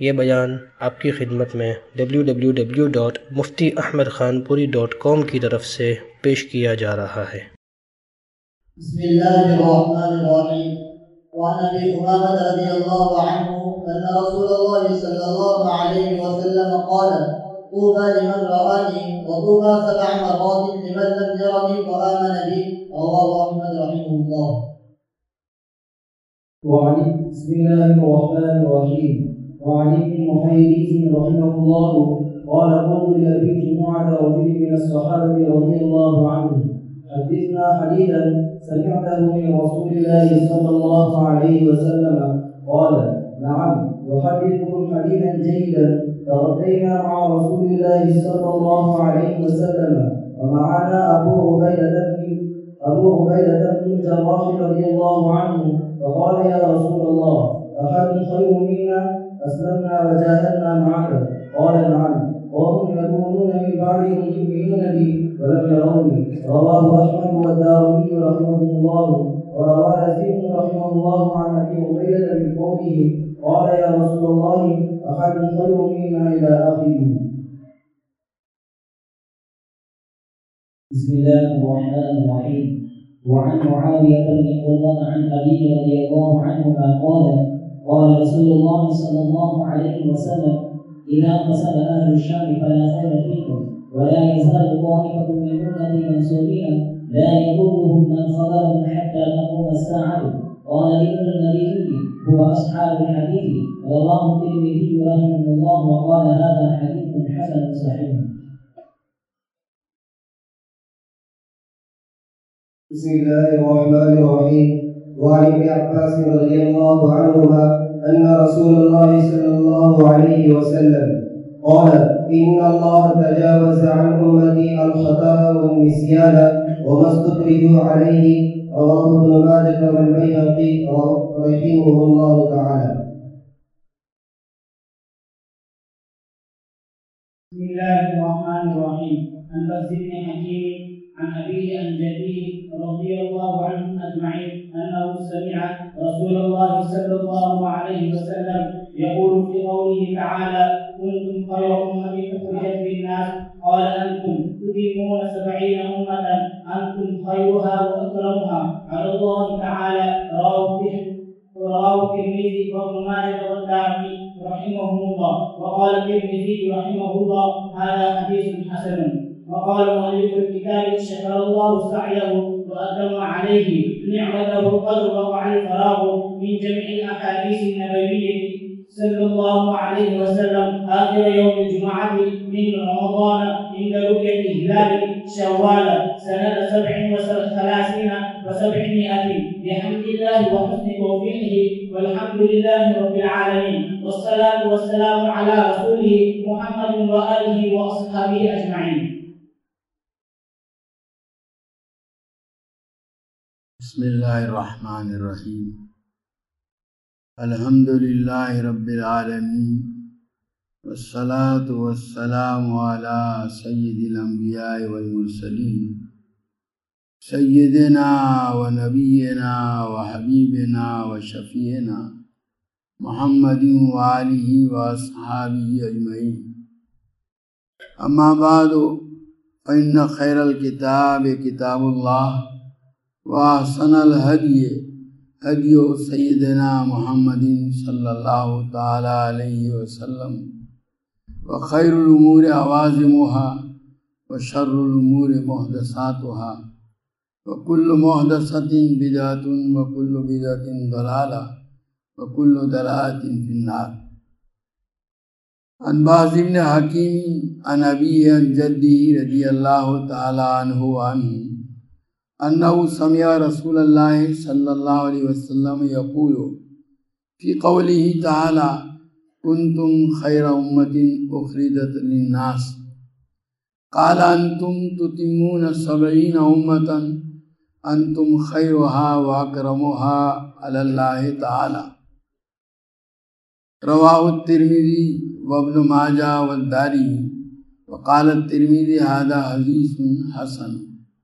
ये बयान आपकी खिदमत में www.muftiahmadkhanpuri.com की तरफ से पेश किया जा रहा है। बिस्मिल्लाहिर्रहमानिर्रहीम। वअन अबी उमामा रज़ियल्लाहु अन्हु अन्न रसूलल्लाह सल्लल्लाहु अलैहि वसल्लम क़ाल तूबा लिमन रआनी व तूबा सबअ मरातिन लिमन लम यरनी व आमन बी। रवाहु अहमद रहिमहुल्लाह। بسم الله الرحمن الرحيم. وعن ابن محيريز رحمه الله قال قلت لأبي جمعة رجل من الصحابة رضي الله عنه حدثنا حديثا سمعته من رسول الله صلى الله عليه وسلم. قال نعم أحدثكم حديثا جيدا تغدينا مع رسول الله صلى الله عليه وسلم ومعنا أبو عبيدة بن الجراح رضي الله عنه فقال يا رسول الله أحد خير منا أسلمنا وجاهدنا معك؟ قال نعم وهم يكونون من بعدهم يؤمنون بي ولم يروني. رواه أحمد والدارمي رحمه الله. وروى نسيم رحمه الله عن أبي عبيدة من قوله قال يا رسول الله أحد خير منا إلى آخره. بسم الله الرحمن الرحيم. وعن معاوية بن قرة عن أبيه رضي الله عنهما قال قال رسول الله صلى الله عليه وسلم إذا قسم أهل الشام فلا خير فيكم ولا يزال طائفة من أمتي منصورين لا يضرهم من خذلهم حتى تقوم الساعة. قال ابن المديني هو أصحاب الحديث. رواه الترمذي رحمه الله وقال هذا حديث حسن صحيح. بسم الله الرحمن الرحيم. وعن ابن عباس رضي الله عنهما أن رسول الله صلى الله عليه وسلم قال إن الله تجاوز عن أمتي الخطأ والنسيان وما استكرهوا عليه. رواه ابن ماجه والبيهقي رحمه الله تعالى. بسم الله الرحمن الرحيم. عن بكر بن حكيم عن أبيه عن جده رضي الله عنهم أجمعين أنه سمع رسول الله صلى الله عليه وسلم يقول في قوله تعالى كنتم خير أمة أخرجت للناس قال أنتم تتمون 70 أمة أنتم خيرها وأكرمها على الله تعالى. رواه الترمذي وابن ماجه والدارمي رحمهم الله. وقال الترمذي رحمه الله هذا حديث حسن. وقال مؤلف الكتاب شكر الله سعيه وأتم عليه نعمته قد وقع الفراغ من جميع الأحاديث النبوية صلى الله عليه وسلم آخر يوم الجمعة من رمضان عند رؤية هلال شوال سنة 37 و700 بحمد الله وحسن توفيقه والحمد لله رب العالمين والصلاة والسلام على رسوله محمد وآله وأصحابه أجمعين. بسم الله الرحمن الرحيم. الحمد لله رب العالمين والصلاة والسلام على سيد الأنبياء والمرسلين سيدنا ونبينا وحبيبنا وشفيعنا محمد وآله وأصحابه أجمعين. أما بعد فإن خير الكتاب كتاب الله وأحسن الهدي هدي سيدنا محمد صلى الله تعالى عليه وسلم وخير الأمور عوازمها وشر الأمور محدثاتها وكل محدثة بدعة وكل بدعة ضلالة وكل ضلالة في النار. عن بعض ابن حكيم عن أبيه عن جده رضي الله تعالى عنه وعنه أنه سمع رسول الله صلى الله عليه وسلم يقول في قوله تعالى كنتم خير أمة أخرجت للناس قال أنتم تتمون 70 أمة أنتم خيرها وأكرمها على الله تعالى. رواه الترمذي وابن ماجه والدارمي وقال الترمذي هذا حديث حسن.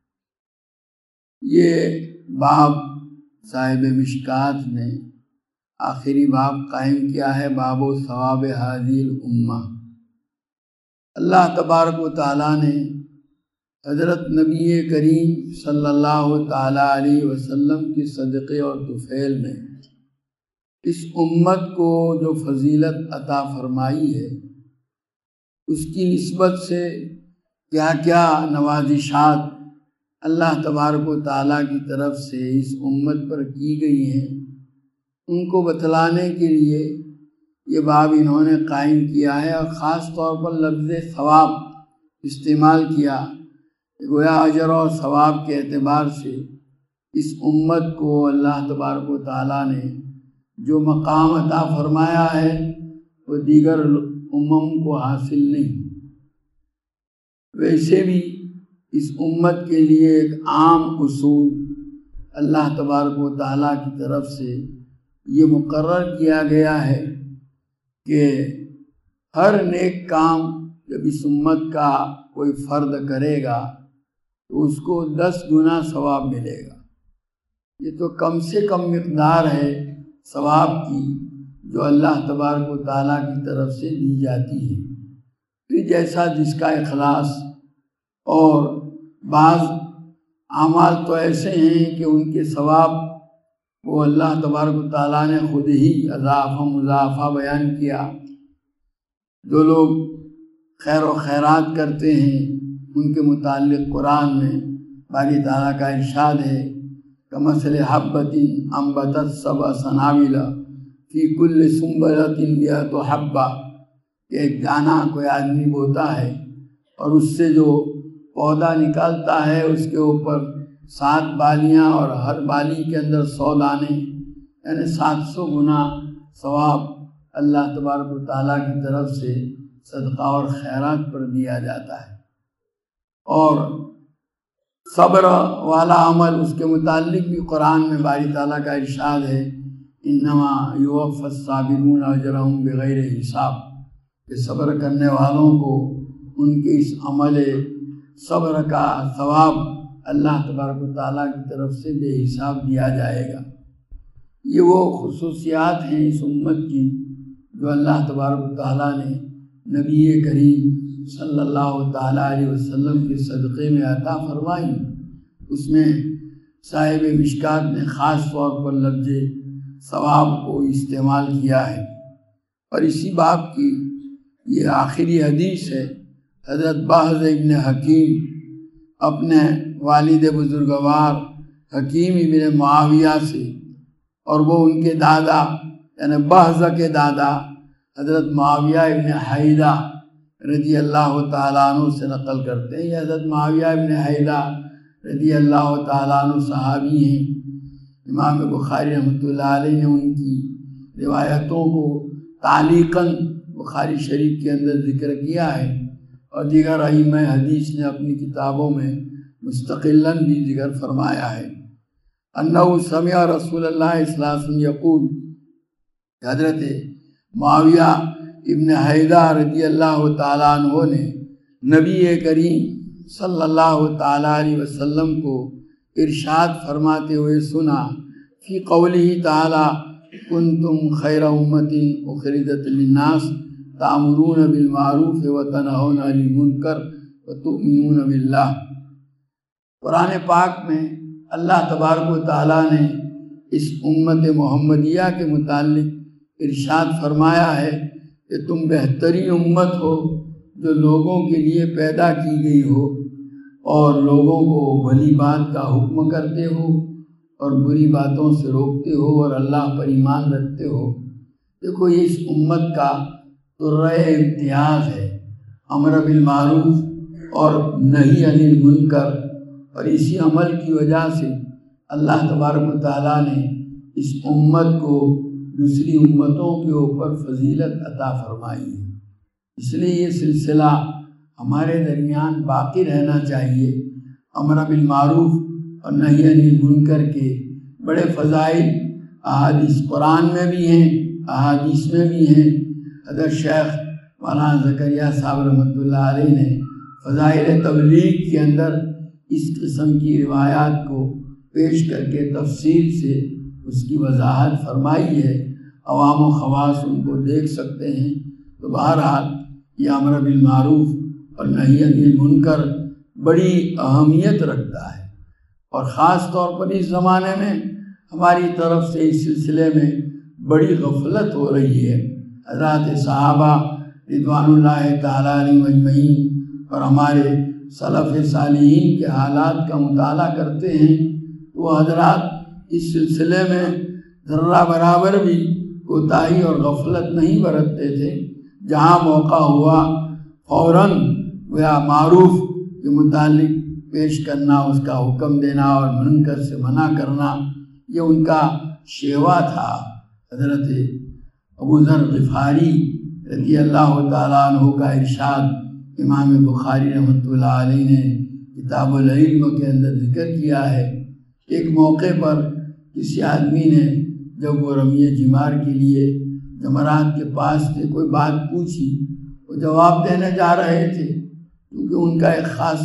ये बाब साहिब मिशकात ने آخری باب قائم کیا ہے، باب و ثواب حاضی الامہ۔ اللہ تبارک و تعالیٰ نے حضرت نبی کریم صلی اللہ تعالیٰ علیہ وسلم کے صدقے اور طفیل میں اس امت کو جو فضیلت عطا فرمائی ہے، اس کی نسبت سے کیا کیا نوازشات اللہ تبارک و تعالیٰ کی طرف سے اس امت پر کی گئی ہیں، ان کو بتلانے کے لیے یہ باب انہوں نے قائم کیا ہے، اور خاص طور پر لفظ ثواب استعمال کیا۔ گویا اجر اور ثواب کے اعتبار سے اس امت کو اللہ تبارک و تعالیٰ نے جو مقام عطا فرمایا ہے وہ دیگر امم کو حاصل نہیں۔ ویسے بھی اس امت کے لیے ایک عام اصول اللہ تبارک و تعالیٰ کی طرف سے یہ مقرر کیا گیا ہے کہ ہر نیک کام جب اس امت کا کوئی فرد کرے گا تو اس کو 10 گنا ثواب ملے گا۔ یہ تو کم سے کم مقدار ہے ثواب کی جو اللہ تبارک و تعالیٰ کی طرف سے دی جاتی ہے۔ پھر جیسا جس کا اخلاص، اور بعض اعمال تو ایسے ہیں کہ ان کے ثواب وہ اللہ تبارک و تعالیٰ نے خود ہی اضافہ مضافہ بیان کیا۔ جو لوگ خیر و خیرات کرتے ہیں ان کے متعلق قرآن میں باری تعالیٰ کا ارشاد ہے، کمثل حبۃ انبتت سبع سنابل فی کل سنبلۃ مئۃ حبۃ، کہ ایک دانہ کوئی آدمی بوتا ہے اور اس سے جو پودا نکالتا ہے اس کے اوپر 7 بالیاں، اور ہر بالی کے اندر 100 دانے، یعنی 700 گنا ثواب اللہ تبارک و تعالیٰ کی طرف سے صدقہ اور خیرات پر دیا جاتا ہے۔ اور صبر والا عمل، اس کے متعلق بھی قرآن میں باری تعالیٰ کا ارشاد ہے، انما یوفی الصابرون اجرہم بغیر حساب، کہ صبر کرنے والوں کو ان کے اس عمل صبر کا ثواب اللہ تبارک و تعالیٰ کی طرف سے بے حساب دیا جائے گا۔ یہ وہ خصوصیات ہیں اس امت کی جو اللہ تبارک و تعالیٰ نے نبی کریم صلی اللہ تعالیٰ علیہ وسلم کے صدقے میں عطا فرمائی۔ اس میں صاحب مشکات نے خاص طور پر لفظ ثواب کو استعمال کیا ہے، اور اسی باب کی یہ آخری حدیث ہے۔ حضرت بہز ابن حکیم اپنے والد بزرگوار حکیم ابن معاویہ سے، اور وہ ان کے دادا یعنی بہز کے دادا حضرت معاویہ ابن حیدہ رضی اللہ تعالیٰ عنہ سے نقل کرتے ہیں۔ یہ حضرت معاویہ ابن حیدہ رضی اللہ تعالیٰ عنہ صحابی ہیں۔ امام بخاری رحمۃ اللہ علیہ نے ان کی روایتوں کو تعلیقاً بخاری شریف کے اندر ذکر کیا ہے، اور دیگر ائمہ حدیث نے اپنی کتابوں میں مستقلاً بھی ذکر فرمایا ہے۔ انہ سمع رسول اللہ صلی اللہ علیہ وسلم یقول، حضرت معاویہ ابن حیدہ رضی اللہ تعالیٰ عنہ نے نبی کریم صلی اللہ تعالیٰ علیہ وسلم کو ارشاد فرماتے ہوئے سنا، فی قولہ تعالیٰ کنتم خیر امت اخرجت للناس تأمرون بالمعروف وتنہون عن المنکر وتؤمنون باللہ۔ قرآن پاک میں اللہ تبارک و تعالیٰ نے اس امت محمدیہ کے متعلق ارشاد فرمایا ہے کہ تم بہترین امت ہو جو لوگوں کے لیے پیدا کی گئی ہو، اور لوگوں کو بھلی بات کا حکم کرتے ہو اور بری باتوں سے روکتے ہو، اور اللہ پر ایمان رکھتے ہو۔ دیکھو یہ اس امت کا درہ امتیاز ہے، امر بالمعروف اور نہی عن المنکر، اور اسی عمل کی وجہ سے اللہ تبارک و تعالیٰ نے اس امت کو دوسری امتوں کے اوپر فضیلت عطا فرمائی ہے۔ اس لیے یہ سلسلہ ہمارے درمیان باقی رہنا چاہیے۔ امر بالمعروف اور نہی عن المنکر کے بڑے فضائل احادیث قرآن میں بھی ہیں، احادیث میں بھی ہیں۔ حضرت شیخ مولانا زکریا صاحب رحمۃ اللہ علیہ نے فضائل تبلیغ کے اندر اس قسم کی روایات کو پیش کر کے تفصیل سے اس کی وضاحت فرمائی ہے، عوام و خواص ان کو دیکھ سکتے ہیں۔ تو بہرحال یہ امر بالمعروف اور نہی عن المنکر بڑی اہمیت رکھتا ہے، اور خاص طور پر اس زمانے میں ہماری طرف سے اس سلسلے میں بڑی غفلت ہو رہی ہے۔ حضرات صحابہ رضوان اللہ تعالیٰ علیہم اجمعین اور ہمارے سلف صالحین کے حالات کا مطالعہ کرتے ہیں تو وہ حضرات اس سلسلے میں ذرہ برابر بھی کوتاہی اور غفلت نہیں برتتے تھے۔ جہاں موقع ہوا فوراً یا معروف کے متعلق پیش کرنا، اس کا حکم دینا اور منکر سے منع کرنا، یہ ان کا شیوا تھا۔ حضرت ابو ذر غفاری رضی اللہ تعالیٰ عنہ کا ارشاد امام بخاری رحمۃ اللہ علیہ نے کتاب العلم کے اندر ذکر کیا ہے۔ ایک موقع پر کسی آدمی نے جب وہ رمی جمار کے لیے جمرات کے پاس تھے کوئی بات پوچھی، وہ جواب دینے جا رہے تھے، کیونکہ ان کا ایک خاص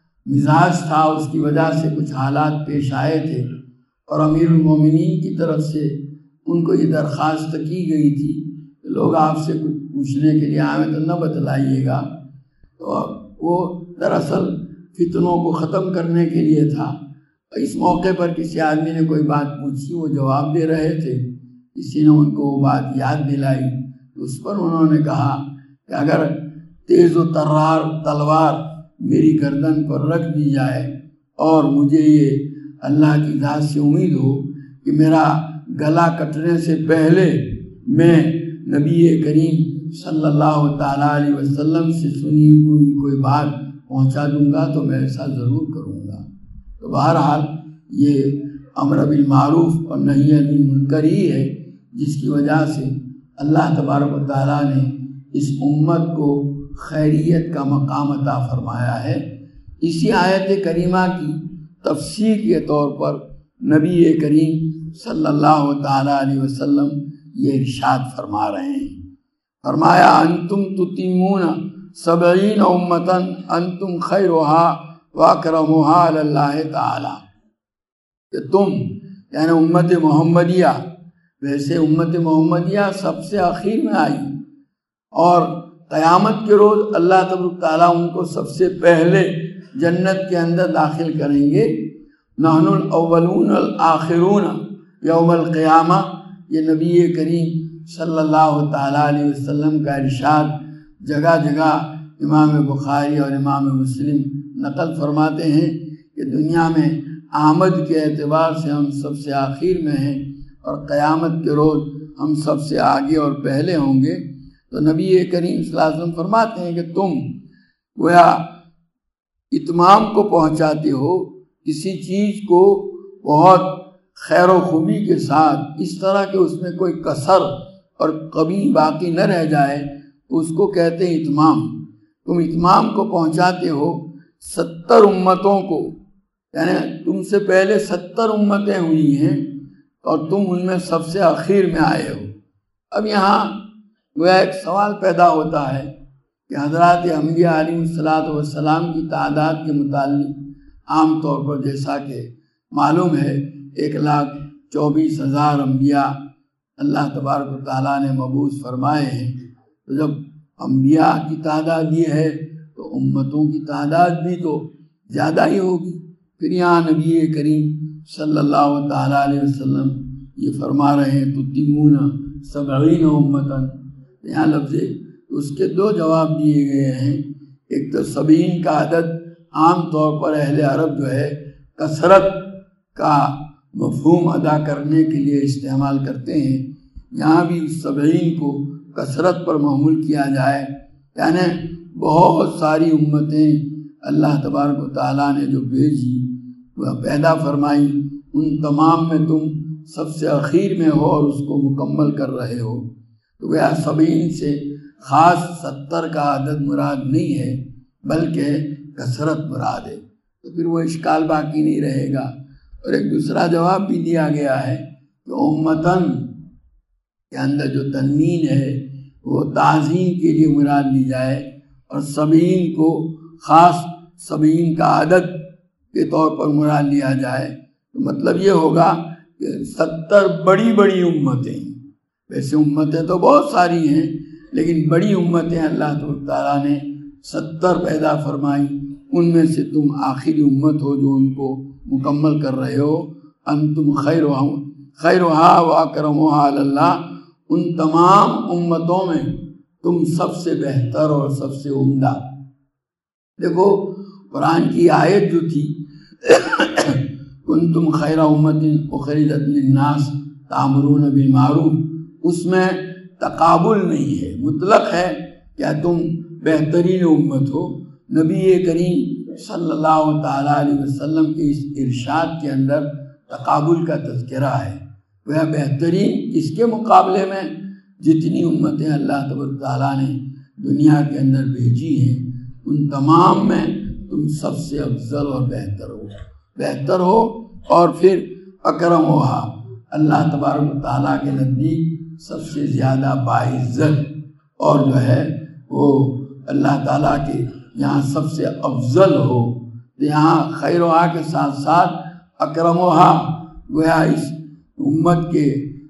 مزاج تھا، اس کی وجہ سے کچھ حالات پیش آئے تھے، اور امیر المومنین کی طرف سے ان کو یہ درخواست کی گئی تھی کہ لوگ آپ سے کچھ پوچھنے کے لیے آئے تو نہ بتلائیے گا۔ تو وہ دراصل فتنوں کو ختم کرنے کے لیے تھا۔ اس موقع پر کسی آدمی نے کوئی بات پوچھی، وہ جواب دے رہے تھے، کسی نے ان کو وہ بات یاد دلائی، تو اس پر انہوں نے کہا کہ اگر تیز و ترار تلوار میری گردن پر رکھ دی جائے اور مجھے یہ اللہ کی ذات سے امید ہو کہ میرا گلا کٹنے سے پہلے میں نبی کریم صلی اللہ تعالیٰ علیہ وسلم سے سنی ہوئی کوئی بات پہنچا دوں گا تو میں ایسا ضرور کروں گا۔ تو بہرحال یہ امر بالمعروف اور نہی عن المنکر ہی ہے جس کی وجہ سے اللہ تبارک و تعالیٰ نے اس امت کو خیریت کا مقام عطا فرمایا ہے۔ اسی آیت کریمہ کی تفسیر کے طور پر نبی کریم صلی اللہ تعالیٰ علیہ وسلم یہ ارشاد فرما رہے ہیں، فرمایا انتم تتمون 70 امتاً انتم خیرها واکرمها علی اللہ تعالی، کہ تم یعنی امت محمدیہ، ویسے امت محمدیہ سب سے اخیر میں آئی اور قیامت کے روز اللہ تبارک تعالیٰ ان کو سب سے پہلے جنت کے اندر داخل کریں گے۔ نحن الاولون الآخرون یوم القیامہ، یہ نبی کریم صلی اللہ تعالیٰ علیہ وسلم کا ارشاد جگہ جگہ امام بخاری اور امام مسلم نقل فرماتے ہیں کہ دنیا میں آمد کے اعتبار سے ہم سب سے آخر میں ہیں اور قیامت کے روز ہم سب سے آگے اور پہلے ہوں گے۔ تو نبی کریم صلی اللہ علیہ وسلم فرماتے ہیں کہ تم گویا اتمام کو پہنچاتے ہو، کسی چیز کو بہت خیر و خوبی کے ساتھ، اس طرح کہ اس میں کوئی کسر اور کمی باقی نہ رہ جائے، تو اس کو کہتے ہیں اتمام۔ تم اتمام کو پہنچاتے ہو 70 امتوں کو، یعنی تم سے پہلے 70 امتیں ہوئی ہیں اور تم ان میں سب سے آخر میں آئے ہو۔ اب یہاں گویا ایک سوال پیدا ہوتا ہے کہ حضرات انبیاء علیہ السلام کی تعداد کے متعلق عام طور پر جیسا کہ معلوم ہے 1,24,000 انبیاء اللہ تبارک و تعالیٰ نے مبعوث فرمائے ہیں۔ تو جب انبیاء کی تعداد یہ ہے تو امتوں کی تعداد بھی تو زیادہ ہی ہوگی۔ پھر یہاں نبی کریم صلی اللہ تعالیٰ علیہ وسلم یہ فرما رہے ہیں تتمون 70 امتاً، یہاں لفظ اس کے 2 جواب دیے گئے ہیں۔ ایک تو 70 کا عدد عام طور پر اہل عرب جو ہے کثرت کا مفہوم ادا کرنے کے لیے استعمال کرتے ہیں، یہاں بھی 70 کو کثرت پر محمول کیا جائے، یعنی بہت ساری امتیں اللہ تبارک و تعالیٰ نے جو بھیجی وہ پیدا فرمائی، ان تمام میں تم سب سے اخیر میں ہو اور اس کو مکمل کر رہے ہو۔ تو گویا 70 سے خاص 70 کا عدد مراد نہیں ہے بلکہ کثرت مراد ہے، تو پھر وہ اشکال باقی نہیں رہے گا۔ اور ایک دوسرا جواب بھی دیا گیا ہے کہ امتاً کے اندر جو تنوین ہے وہ تعظیم کے لیے مراد لی جائے اور 70 کو خاص 70 کا عدد کے طور پر مراد لیا جائے، تو مطلب یہ ہوگا کہ 70 بڑی بڑی امتیں، ویسے امتیں تو بہت ساری ہیں، لیکن بڑی امتیں اللہ تعالیٰ نے 70 پیدا فرمائی، ان میں سے تم آخری امت ہو جو ان کو مکمل کر رہے ہو۔ انتم خیرها واکرمها علی اللہ، ان تمام امتوں میں تم سب سے بہتر اور سب سے عمدہ۔ دیکھو قرآن کی آیت جو تھی کنتم خیر امت اخرجت للناس تأمرون بالمعروف، اس میں تقابل نہیں ہے، مطلق ہے کیا تم بہترین امت ہو۔ نبی کریم صلی اللہ تعالیٰ علیہ وسلم کے اس ارشاد کے اندر تقابل کا تذکرہ ہے۔ وہ بہترین اس کے مقابلے میں جتنی امتیں اللہ تبارک تعالیٰ نے دنیا کے اندر بھیجی ہیں ان تمام میں تم سب سے افضل اور بہتر ہو۔ اور پھر اکرم ہوہا، اللہ تبارک تعالیٰ کے نزدیک سب سے زیادہ باعزت، اور جو ہے وہ اللہ تعالیٰ کے یہاں سب سے افضل ہو۔ یہاں خیر وہا کے ساتھ ساتھ اکرم وہا گویا اس امت کے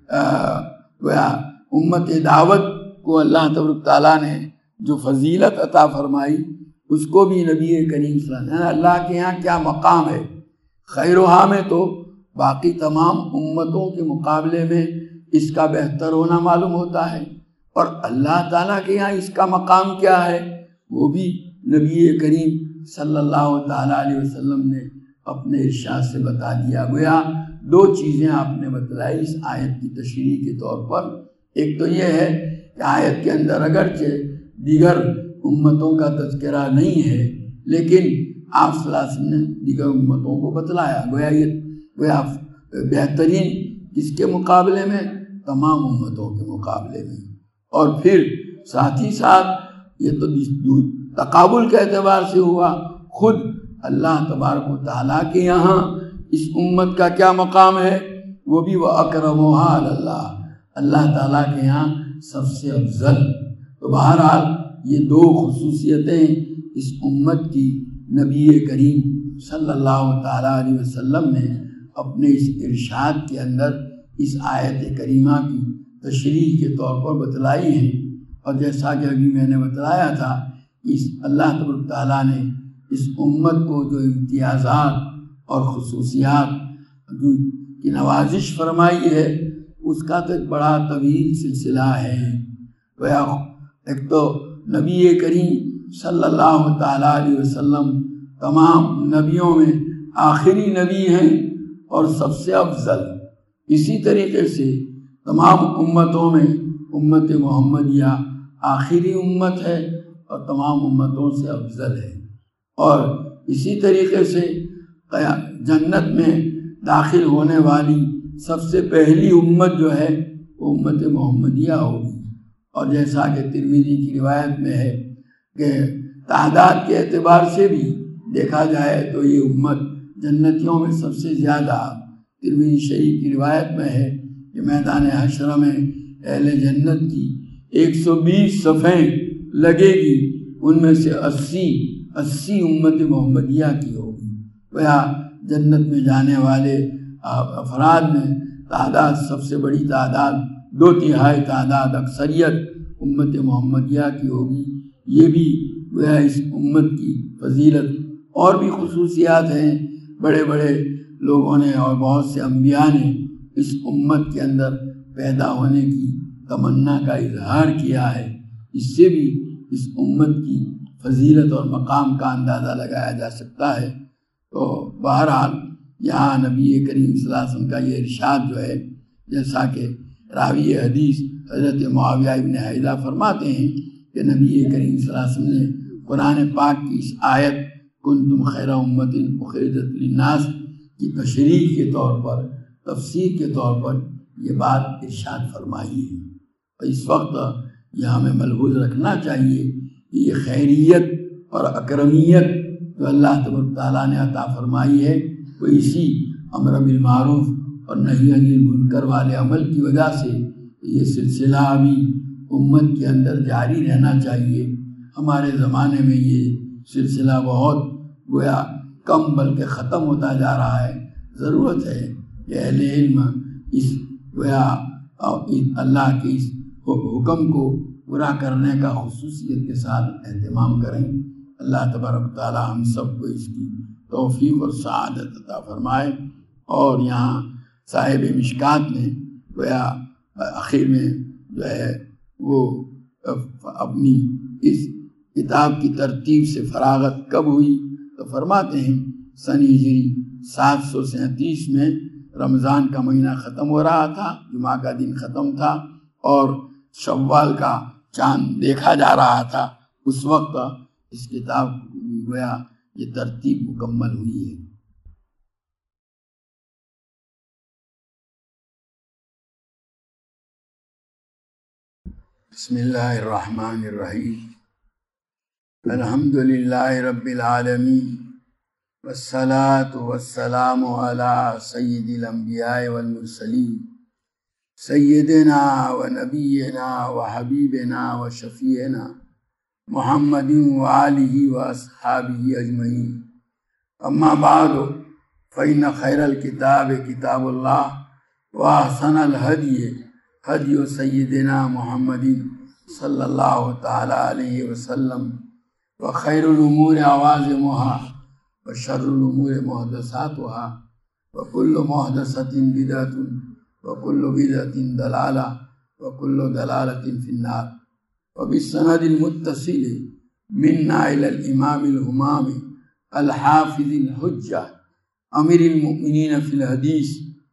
گویا امت دعوت کو اللہ تبارک تعالیٰ نے جو فضیلت عطا فرمائی اس کو بھی نبی کریم صلی اللہ علیہ وسلم اللہ کے یہاں کیا مقام ہے۔ خیر وہا میں تو باقی تمام امتوں کے مقابلے میں اس کا بہتر ہونا معلوم ہوتا ہے، اور اللہ تعالیٰ کے یہاں اس کا مقام کیا ہے وہ بھی نبی کریم صلی اللہ تعالیٰ علیہ وسلم نے اپنے ارشاد سے بتا دیا۔ گویا دو چیزیں آپ نے بتلائی اس آیت کی تشریح کے طور پر۔ ایک تو یہ ہے کہ آیت کے اندر اگرچہ دیگر امتوں کا تذکرہ نہیں ہے، لیکن آپ صلی اللہ علیہ وسلم نے دیگر امتوں کو بتلایا۔ گویا بہترین اس کے مقابلے میں تمام امتوں کے مقابلے میں، اور پھر ساتھ ہی ساتھ یہ تو تقابل کے اعتبار سے ہوا، خود اللہ تبارک و تعالیٰ کے یہاں اس امت کا کیا مقام ہے وہ بھی وہ اکرمھا علی اللہ، اللہ تعالیٰ کے یہاں سب سے افضل۔ تو بہرحال یہ دو خصوصیتیں اس امت کی نبی کریم صلی اللہ تعالیٰ علیہ وسلم نے اپنے اس ارشاد کے اندر اس آیت کریمہ کی تشریح کے طور پر بتلائی ہیں۔ اور جیسا کہ ابھی میں نے بتلایا تھا اس اللہ تبارک تعالیٰ نے اس امت کو جو امتیازات اور خصوصیات کی نوازش فرمائی ہے اس کا تو ایک بڑا طویل سلسلہ ہے۔ ایک تو نبی کریم صلی اللہ تعالیٰ علیہ وسلم تمام نبیوں میں آخری نبی ہیں اور سب سے افضل۔ اسی طریقے سے تمام امتوں میں امت محمدیہ آخری امت ہے اور تمام امتوں سے افضل ہے، اور اسی طریقے سے جنت میں داخل ہونے والی سب سے پہلی امت جو ہے وہ امت محمدیہ ہوگی۔ اور جیسا کہ ترمذی کی روایت میں ہے کہ تعداد کے اعتبار سے بھی دیکھا جائے تو یہ امت جنتیوں میں سب سے زیادہ، ترمذی شریف کی روایت میں ہے کہ میدان حشر میں اہل جنت کی 120 صفیں لگے گی، ان میں سے 80 امت محمدیہ کی ہوگی۔ گویا جنت میں جانے والے افراد میں تعداد سب سے بڑی تعداد 2/3 تعداد اکثریت امت محمدیہ کی ہوگی۔ یہ بھی گویا اس امت کی فضیلت، اور بھی خصوصیات ہیں۔ بڑے بڑے لوگوں نے اور بہت سے انبیاء نے اس امت کے اندر پیدا ہونے کی تمنا کا اظہار کیا ہے، اس سے بھی اس امت کی فضیلت اور مقام کا اندازہ لگایا جا سکتا ہے۔ تو بہرحال یہاں نبی کریم صلی اللہ علیہ وسلم کا یہ ارشاد جو ہے، جیسا کہ راوی حدیث حضرت معاویہ ابن حیدہ فرماتے ہیں کہ نبی کریم صلی اللہ علیہ وسلم نے قرآن پاک کی اس آیت کنتم خیر امت اخرجت للناس کی تشریح کے طور پر، تفسیر کے طور پر یہ بات ارشاد فرمائی ہے۔ اس وقت یہ ہمیں ملحوظ رکھنا چاہیے کہ یہ خیریت اور اکرمیت جو اللہ تبارک تعالیٰ نے عطا فرمائی ہے وہ اسی امر بالمعروف اور نہی عن المنکر والے عمل کی وجہ سے یہ سلسلہ ابھی امت کے اندر جاری رہنا چاہیے۔ ہمارے زمانے میں یہ سلسلہ بہت گویا کم بلکہ ختم ہوتا جا رہا ہے۔ ضرورت ہے کہ اہل علم اس گویا اور اللہ کے اس حکم کو پورا کرنے کا خصوصیت کے ساتھ اہتمام کریں۔ اللہ تبارک و تعالی ہم سب کو اس کی توفیق اور سعادت عطا فرمائے۔ اور یہاں صاحب مشکات نے گویا آخر میں جو ہے وہ اپنی اس کتاب کی ترتیب سے فراغت کب ہوئی تو فرماتے ہیں سن ہجری 737 میں رمضان کا مہینہ ختم ہو رہا تھا، جمعہ کا دن ختم تھا اور شوال کا چاند دیکھا جا رہا تھا، اس وقت اس کتاب گویا یہ ترتیب مکمل ہوئی ہے۔ بسم اللہ الرحمن الرحیم، الحمدللہ رب العالمین والصلاة والسلام علی سید الانبیاء والمرسلین سیدنا و نبینا و حبیبنا و شفیعنا محمد و آلہ و اصحابہ اجمعین، اما بعد فإن خیر الکتاب کتاب اللہ و احسن الہدی ہدی سیدنا محمد صلی اللہ تعالی علیہ وسلم و خیر الامور عوازمها و شر الامور محدثاتها و کل محدثۃ بدعۃ و کل بدعۃ ضلالہ و کل ضلالۃ فی النار۔ وبالسند المتصل منا الى الامام الہمام الحافظ الحجہ امیر المؤمنین فی الحدیث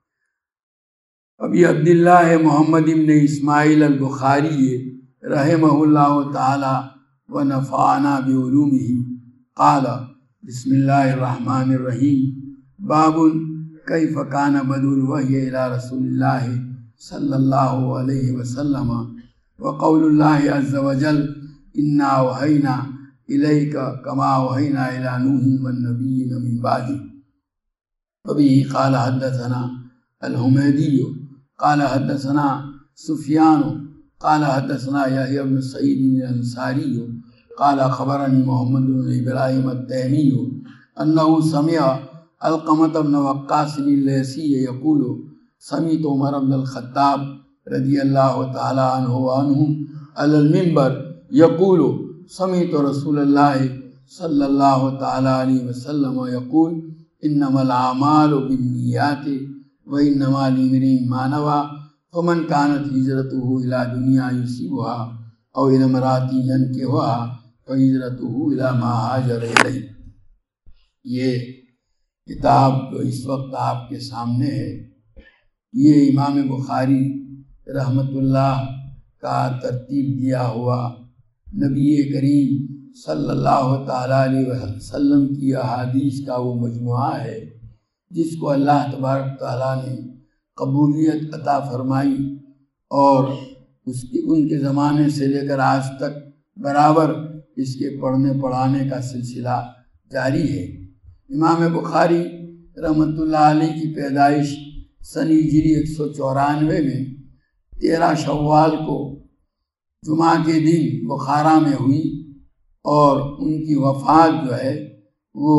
ابی عبداللہ محمد بن اسماعیل البخاری رحمہ اللہ تعالی و نفعنا بعلومہ قال بسم اللہ الرحمن الرحیم، باب کیف کان بدء الوحی الی رسول اللہ صلی اللہ علیہ وسلم وقول اللہ عز وجل انا اوحینا الیک کما اوحینا الی نوح والنبیین من بعدہ۔ وبہ قال حدثنا الحمیدی قال حدثنا سفیان قال حدثنا یحیی بن سعید الانصاری قال خبرنی محمد بن ابراہیم التیمی انه سمع علقمۃ بن وقاص اللیثی یقول سمعت عمر بن الخطاب رضی اللہ تعالی عنہ وعنہم علی المنبر یقول سمعت رسول اللہ صلی اللہ تعالی علیہ وسلم یقول انما الاعمال بالنیات وانما لامرئ ما نوى فمن كانت هجرته الى دنیا یصیبها او الى امرأة ينكحها فہجرته الى ما ہاجر الیہ۔ یہ کتاب جو اس وقت آپ کے سامنے ہے یہ امام بخاری رحمۃ اللہ کا ترتیب دیا ہوا نبی کریم صلی اللہ تعالیٰ علیہ وسلم کی احادیث کا وہ مجموعہ ہے جس کو اللہ تبارک تعالیٰ نے قبولیت عطا فرمائی اور ان کے زمانے سے لے کر آج تک برابر اس کے پڑھنے پڑھانے کا سلسلہ جاری ہے۔ امام بخاری رحمۃ اللہ علیہ کی پیدائش سن ہجری 194 میں 13 شوال کو جمعہ کے دن بخارا میں ہوئی اور ان کی وفات جو ہے وہ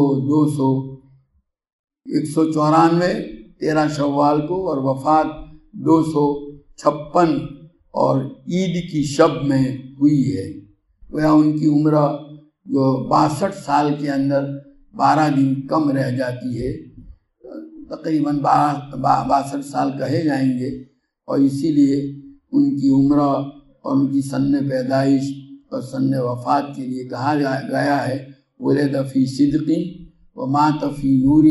194 13 شوال کو اور وفات 256 اور عید کی شب میں ہوئی ہے۔ گویا ان کی عمر جو 62 سال کے اندر 12 دن کم رہ جاتی ہے، تقریباً 62 سال کہے جائیں گے، اور اسی لیے ان کی عمر اور ان کی سن پیدائش اور سن وفات کے لیے کہا گیا ہے ولد فی صدق و مات فی نور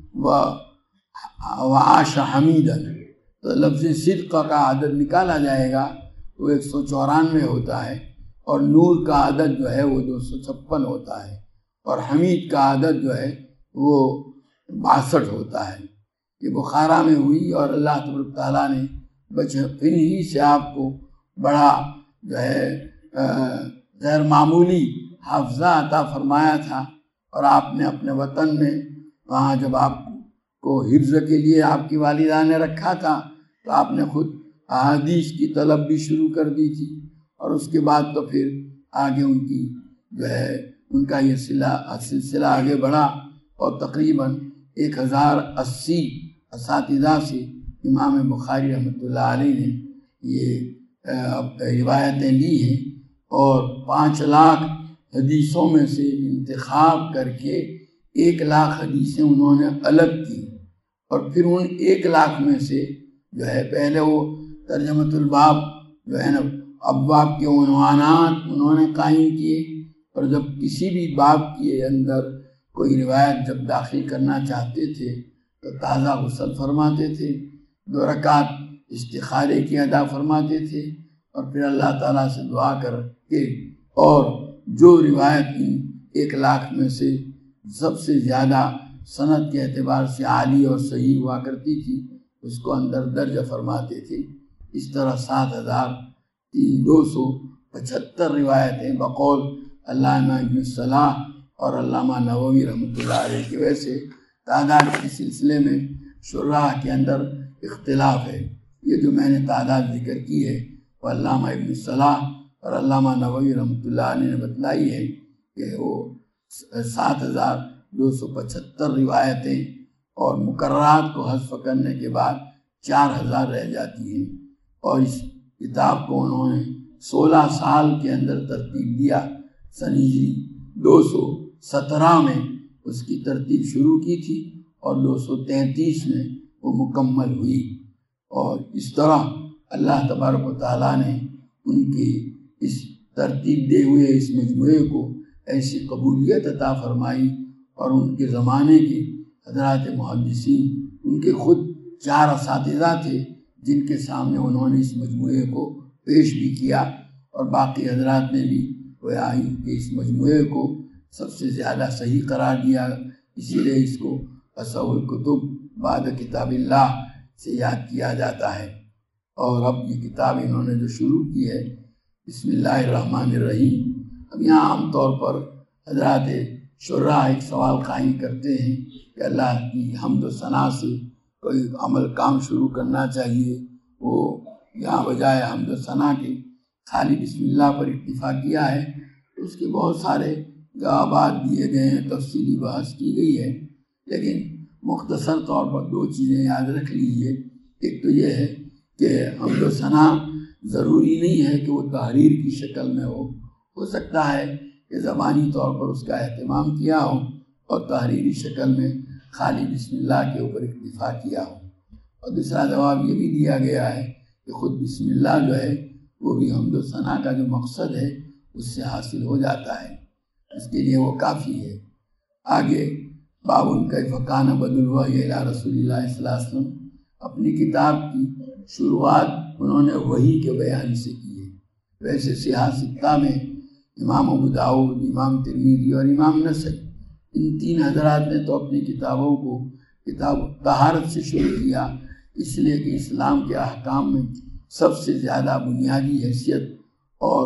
و عاش حمیدا۔ تو لفظ صدق کا عدد نکالا جائے گا وہ 194 ہوتا ہے، اور نور کا عدد جو ہے وہ 256 ہوتا ہے، اور حمید کا عدد جو ہے وہ 62 ہوتا ہے۔ یہ بخارا میں ہوئی اور اللہ تبارک تعالیٰ نے بچپن ہی سے آپ کو بڑا جو ہے غیر معمولی حافظہ عطا فرمایا تھا، اور آپ نے اپنے وطن میں وہاں جب آپ کو حفظ کے لیے آپ کی والدہ نے رکھا تھا تو آپ نے خود احادیث کی طلب بھی شروع کر دی تھی، اور اس کے بعد تو پھر آگے ان کی جو ہے ان کا یہ سلسلہ آگے بڑھا، اور تقریباً 1080 اساتذہ سے امام بخاری رحمۃ اللہ علیہ نے یہ روایتیں لی ہیں اور 5 لاکھ حدیثوں میں سے انتخاب کر کے 1 لاکھ حدیثیں انہوں نے الگ کی، اور پھر ان 1 لاکھ میں سے جو ہے پہلے وہ ترجمۃ الباب جو ہے نا ابواب کے عنوانات انہوں نے قائم کیے، اور جب کسی بھی باب کے اندر کوئی روایت جب داخل کرنا چاہتے تھے تو تازہ غسل فرماتے تھے، 2 رکعت استخارے کی ادا فرماتے تھے، اور پھر اللہ تعالیٰ سے دعا کر کے، اور جو روایت ان 1 لاکھ میں سے سب سے زیادہ سند کے اعتبار سے عالی اور صحیح ہوا کرتی تھی اس کو اندر درج فرماتے تھے۔ اس طرح 7275 روایتیں بقول علامہ ابن صلاح اور علامہ نووی رحمۃ اللہ علیہ کی وجہ سے تعداد کے سلسلے میں شراح کے اندر اختلاف ہے۔ یہ جو میں نے تعداد ذکر کی ہے وہ علامہ ابن صلاح اور علامہ نووی رحمۃ اللہ علیہ نے بتلائی ہے کہ وہ 7275 روایتیں اور مقررات کو حذف کرنے کے بعد 4000 رہ جاتی ہیں، اور اس کتاب کو انہوں نے 16 سال کے اندر ترتیب دیا۔ سن ہجری 217 میں اس کی ترتیب شروع کی تھی اور 233 میں وہ مکمل ہوئی، اور اس طرح اللہ تبارک و تعالیٰ نے ان کی اس ترتیب دے ہوئے اس مجموعے کو ایسی قبولیت عطا فرمائی، اور ان کے زمانے کے حضرات محدثین ان کے خود 4 اساتذہ تھے جن کے سامنے انہوں نے اس مجموعے کو پیش بھی کیا، اور باقی حضرات نے بھی اس مجموعے کو سب سے زیادہ صحیح قرار دیا، اسی لیے اس کو اصح الکتب بعد کتاب اللہ سے یاد کیا جاتا ہے۔ اور اب یہ کتاب انہوں نے جو شروع کی ہے بسم اللہ الرحمن الرحیم، اب یہاں عام طور پر حضرات شراح ایک سوال قائم کرتے ہیں کہ اللہ کی حمد و ثنا سے کوئی عمل کام شروع کرنا چاہیے، وہ یہاں بجائے حمد و ثنا کے خالی بسم اللہ پر اکتفا کیا ہے، تو اس کے بہت سارے جوابات دیے گئے ہیں، تفصیلی بحث کی گئی ہے، لیکن مختصر طور پر 2 چیزیں یاد رکھ لیجیے۔ ایک تو یہ ہے کہ حمد و ثنا ضروری نہیں ہے کہ وہ تحریر کی شکل میں ہو سکتا ہے کہ زبانی طور پر اس کا اہتمام کیا ہو اور تحریری شکل میں خالی بسم اللہ کے اوپر اکتفا کیا ہو۔ اور دوسرا جواب یہ بھی دیا گیا ہے کہ خود بسم اللہ جو ہے وہ بھی حمد و ثنا کا جو مقصد ہے اس سے حاصل ہو جاتا ہے، اس کے لیے وہ کافی ہے۔ آگے باب کیف کان بدء الوحی الی رسول اللہ صلی اللہ علیہ وسلم، اپنی کتاب کی شروعات انہوں نے وحی کے بیان سے کی ہے۔ ویسے صحاح ستہ میں امام ابو داؤد، امام ترمذی اور امام نسائی، ان 3 حضرات نے تو اپنی کتابوں کو کتاب طہارت سے شروع کیا، اس لیے کہ اسلام کے احکام میں سب سے زیادہ بنیادی حیثیت اور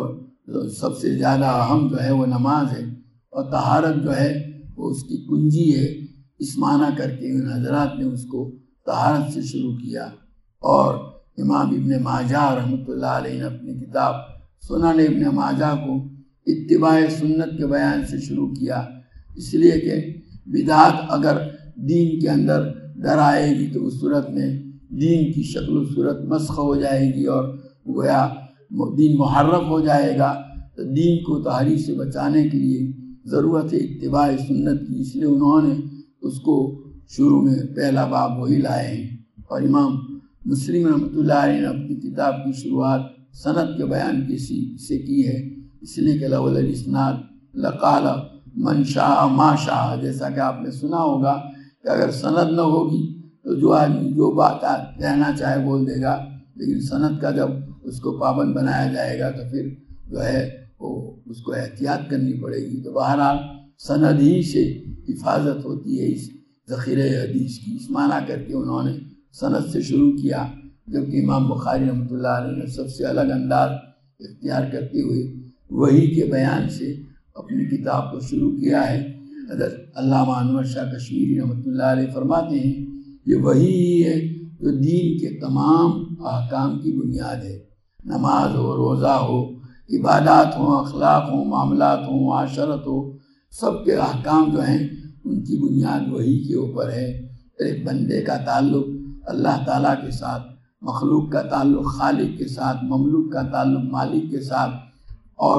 سب سے زیادہ اہم جو ہے وہ نماز ہے، اور طہارت جو ہے وہ اس کی کنجی ہے۔ اس معنی کر کے ان حضرات نے اس کو طہارت سے شروع کیا، اور امام ابن ماجہ رحمۃ اللہ علیہ نے اپنی کتاب سنن ابن ماجہ کو اتباع سنت کے بیان سے شروع کیا، اس لیے کہ بدعت اگر دین کے اندر در آئے گی تو اس صورت میں دین کی شکل و صورت مسخ ہو جائے گی اور گویا دین محرف ہو جائے گا، تو دین کو تحریف سے بچانے کے لیے ضرورت ہے اتباع سنت کی، اس لیے انہوں نے اس کو شروع میں پہلا باب وہی لائے ہیں۔ اور امام مسلم رحمۃ اللہ علیہ نے اپنی کتاب کی شروعات سند کے بیان سے کی ہے، اس لیے کہ لولا الاسناد لقال من شاء ما شاء، جیسا کہ آپ نے سنا ہوگا کہ اگر سند نہ ہوگی تو جو آدمی جو بات کہنا چاہے بول دے گا، لیکن سند کا جب اس کو پابند بنایا جائے گا تو پھر جو ہے وہ اس کو احتیاط کرنی پڑے گی۔ تو بہرحال سند ہی سے حفاظت ہوتی ہے اس ذخیرہ حدیث کی، اس معنی کر کے انہوں نے سند سے شروع کیا، جبکہ امام بخاری رحمۃ اللہ علیہ نے سب سے الگ انداز اختیار کرتے ہوئے وحی کے بیان سے اپنی کتاب کو شروع کیا ہے۔ حضرت علامہ انور شاہ کشمیری رحمۃ اللہ علیہ فرماتے ہیں یہ وحی ہے جو دین کے تمام احکام کی بنیاد ہے، نماز ہو، روزہ ہو، عبادات ہوں، اخلاق ہوں، معاملات ہوں، معاشرت ہو، سب کے احکام جو ہیں ان کی بنیاد وحی کے اوپر ہے۔ ایک بندے کا تعلق اللہ تعالیٰ کے ساتھ مخلوق کا تعلق خالق کے ساتھ، مملوک کا تعلق مالک کے ساتھ، اور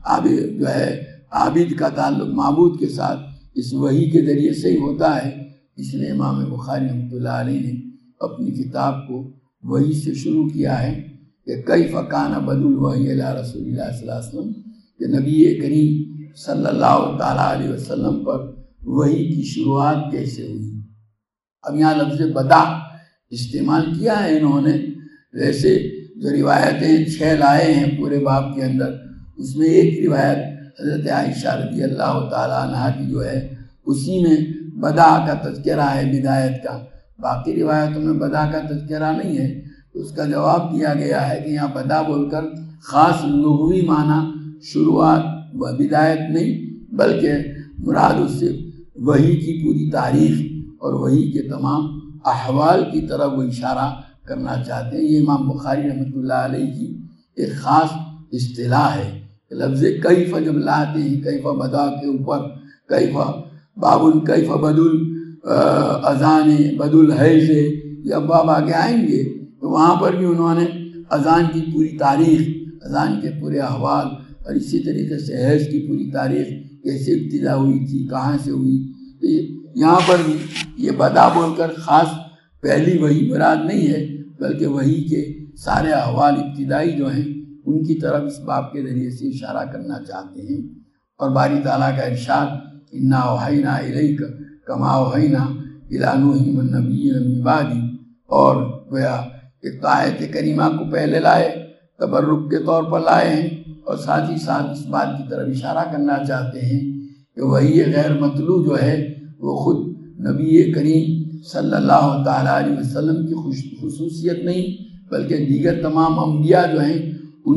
عابد کا تعلق معبود کے ساتھ اس وحی کے ذریعے سے ہی ہوتا ہے۔ اس لیے امام بخاری رحمۃ اللہ علیہ نے اپنی کتاب کو وحی سے شروع کیا ہے کہ کیف کان بدء الوحی علی رسول اللہ صلی اللہ علیہ وسلم، کہ نبی کریم صلی اللہ تعالیٰ علیہ وسلم پر وحی کی شروعات کیسے ہوئی۔ اب یہاں لفظ بدا استعمال کیا ہے انہوں نے، جیسے جو روایتیں 6 لائے ہیں پورے باب کے اندر، اس میں ایک روایت حضرت عائشہ رضی اللہ تعالیٰ عنہ کی جو ہے اسی میں بدا کا تذکرہ ہے، بدایت کا۔ باقی روایتوں میں بدا کا تذکرہ نہیں ہے۔ اس کا جواب دیا گیا ہے کہ یہاں بدا بول کر خاص لغوی معنی شروعات و بدایت نہیں، بلکہ مراد اس سے وحی کی پوری تاریخ اور وحی کے تمام احوال کی طرف وہ اشارہ کرنا چاہتے ہیں۔ یہ امام بخاری رحمۃ اللہ علیہ کی ایک خاص اصطلاح ہے۔ لفظ کیف جب لاتے ہیں، کیف بدا کے اوپر کیف کیف بدء الاذان بدء الحیض، یا باب آگے آئیں گے تو وہاں پر بھی انہوں نے اذان کی پوری تاریخ، اذان کے پورے احوال، اور اسی طریقے سے حیض کی پوری تاریخ کیسے ابتدا ہوئی تھی، کہاں سے ہوئی۔ تو یہاں پر بھی یہ بدا بول کر خاص پہلی وحی مراد نہیں ہے، بلکہ وحی کے سارے احوال ابتدائی جو ہیں ان کی طرف اس باب کے ذریعے سے اشارہ کرنا چاہتے ہیں۔ اور باری تعالیٰ کا ارشاد انا اوحینا الیک کما اوحینا الی نوح والنبیین من بعدی، اور گویا ایک آیت کریمہ کو پہلے لائے، تبرک کے طور پر لائے ہیں، اور ساتھ ہی ساتھ اس بات کی طرف اشارہ کرنا چاہتے ہیں کہ وحی غیر مطلوع جو ہے وہ خود نبی کریم صلی اللہ تعالیٰ علیہ وسلم کی خصوصیت نہیں، بلکہ دیگر تمام انبیاء جو ہیں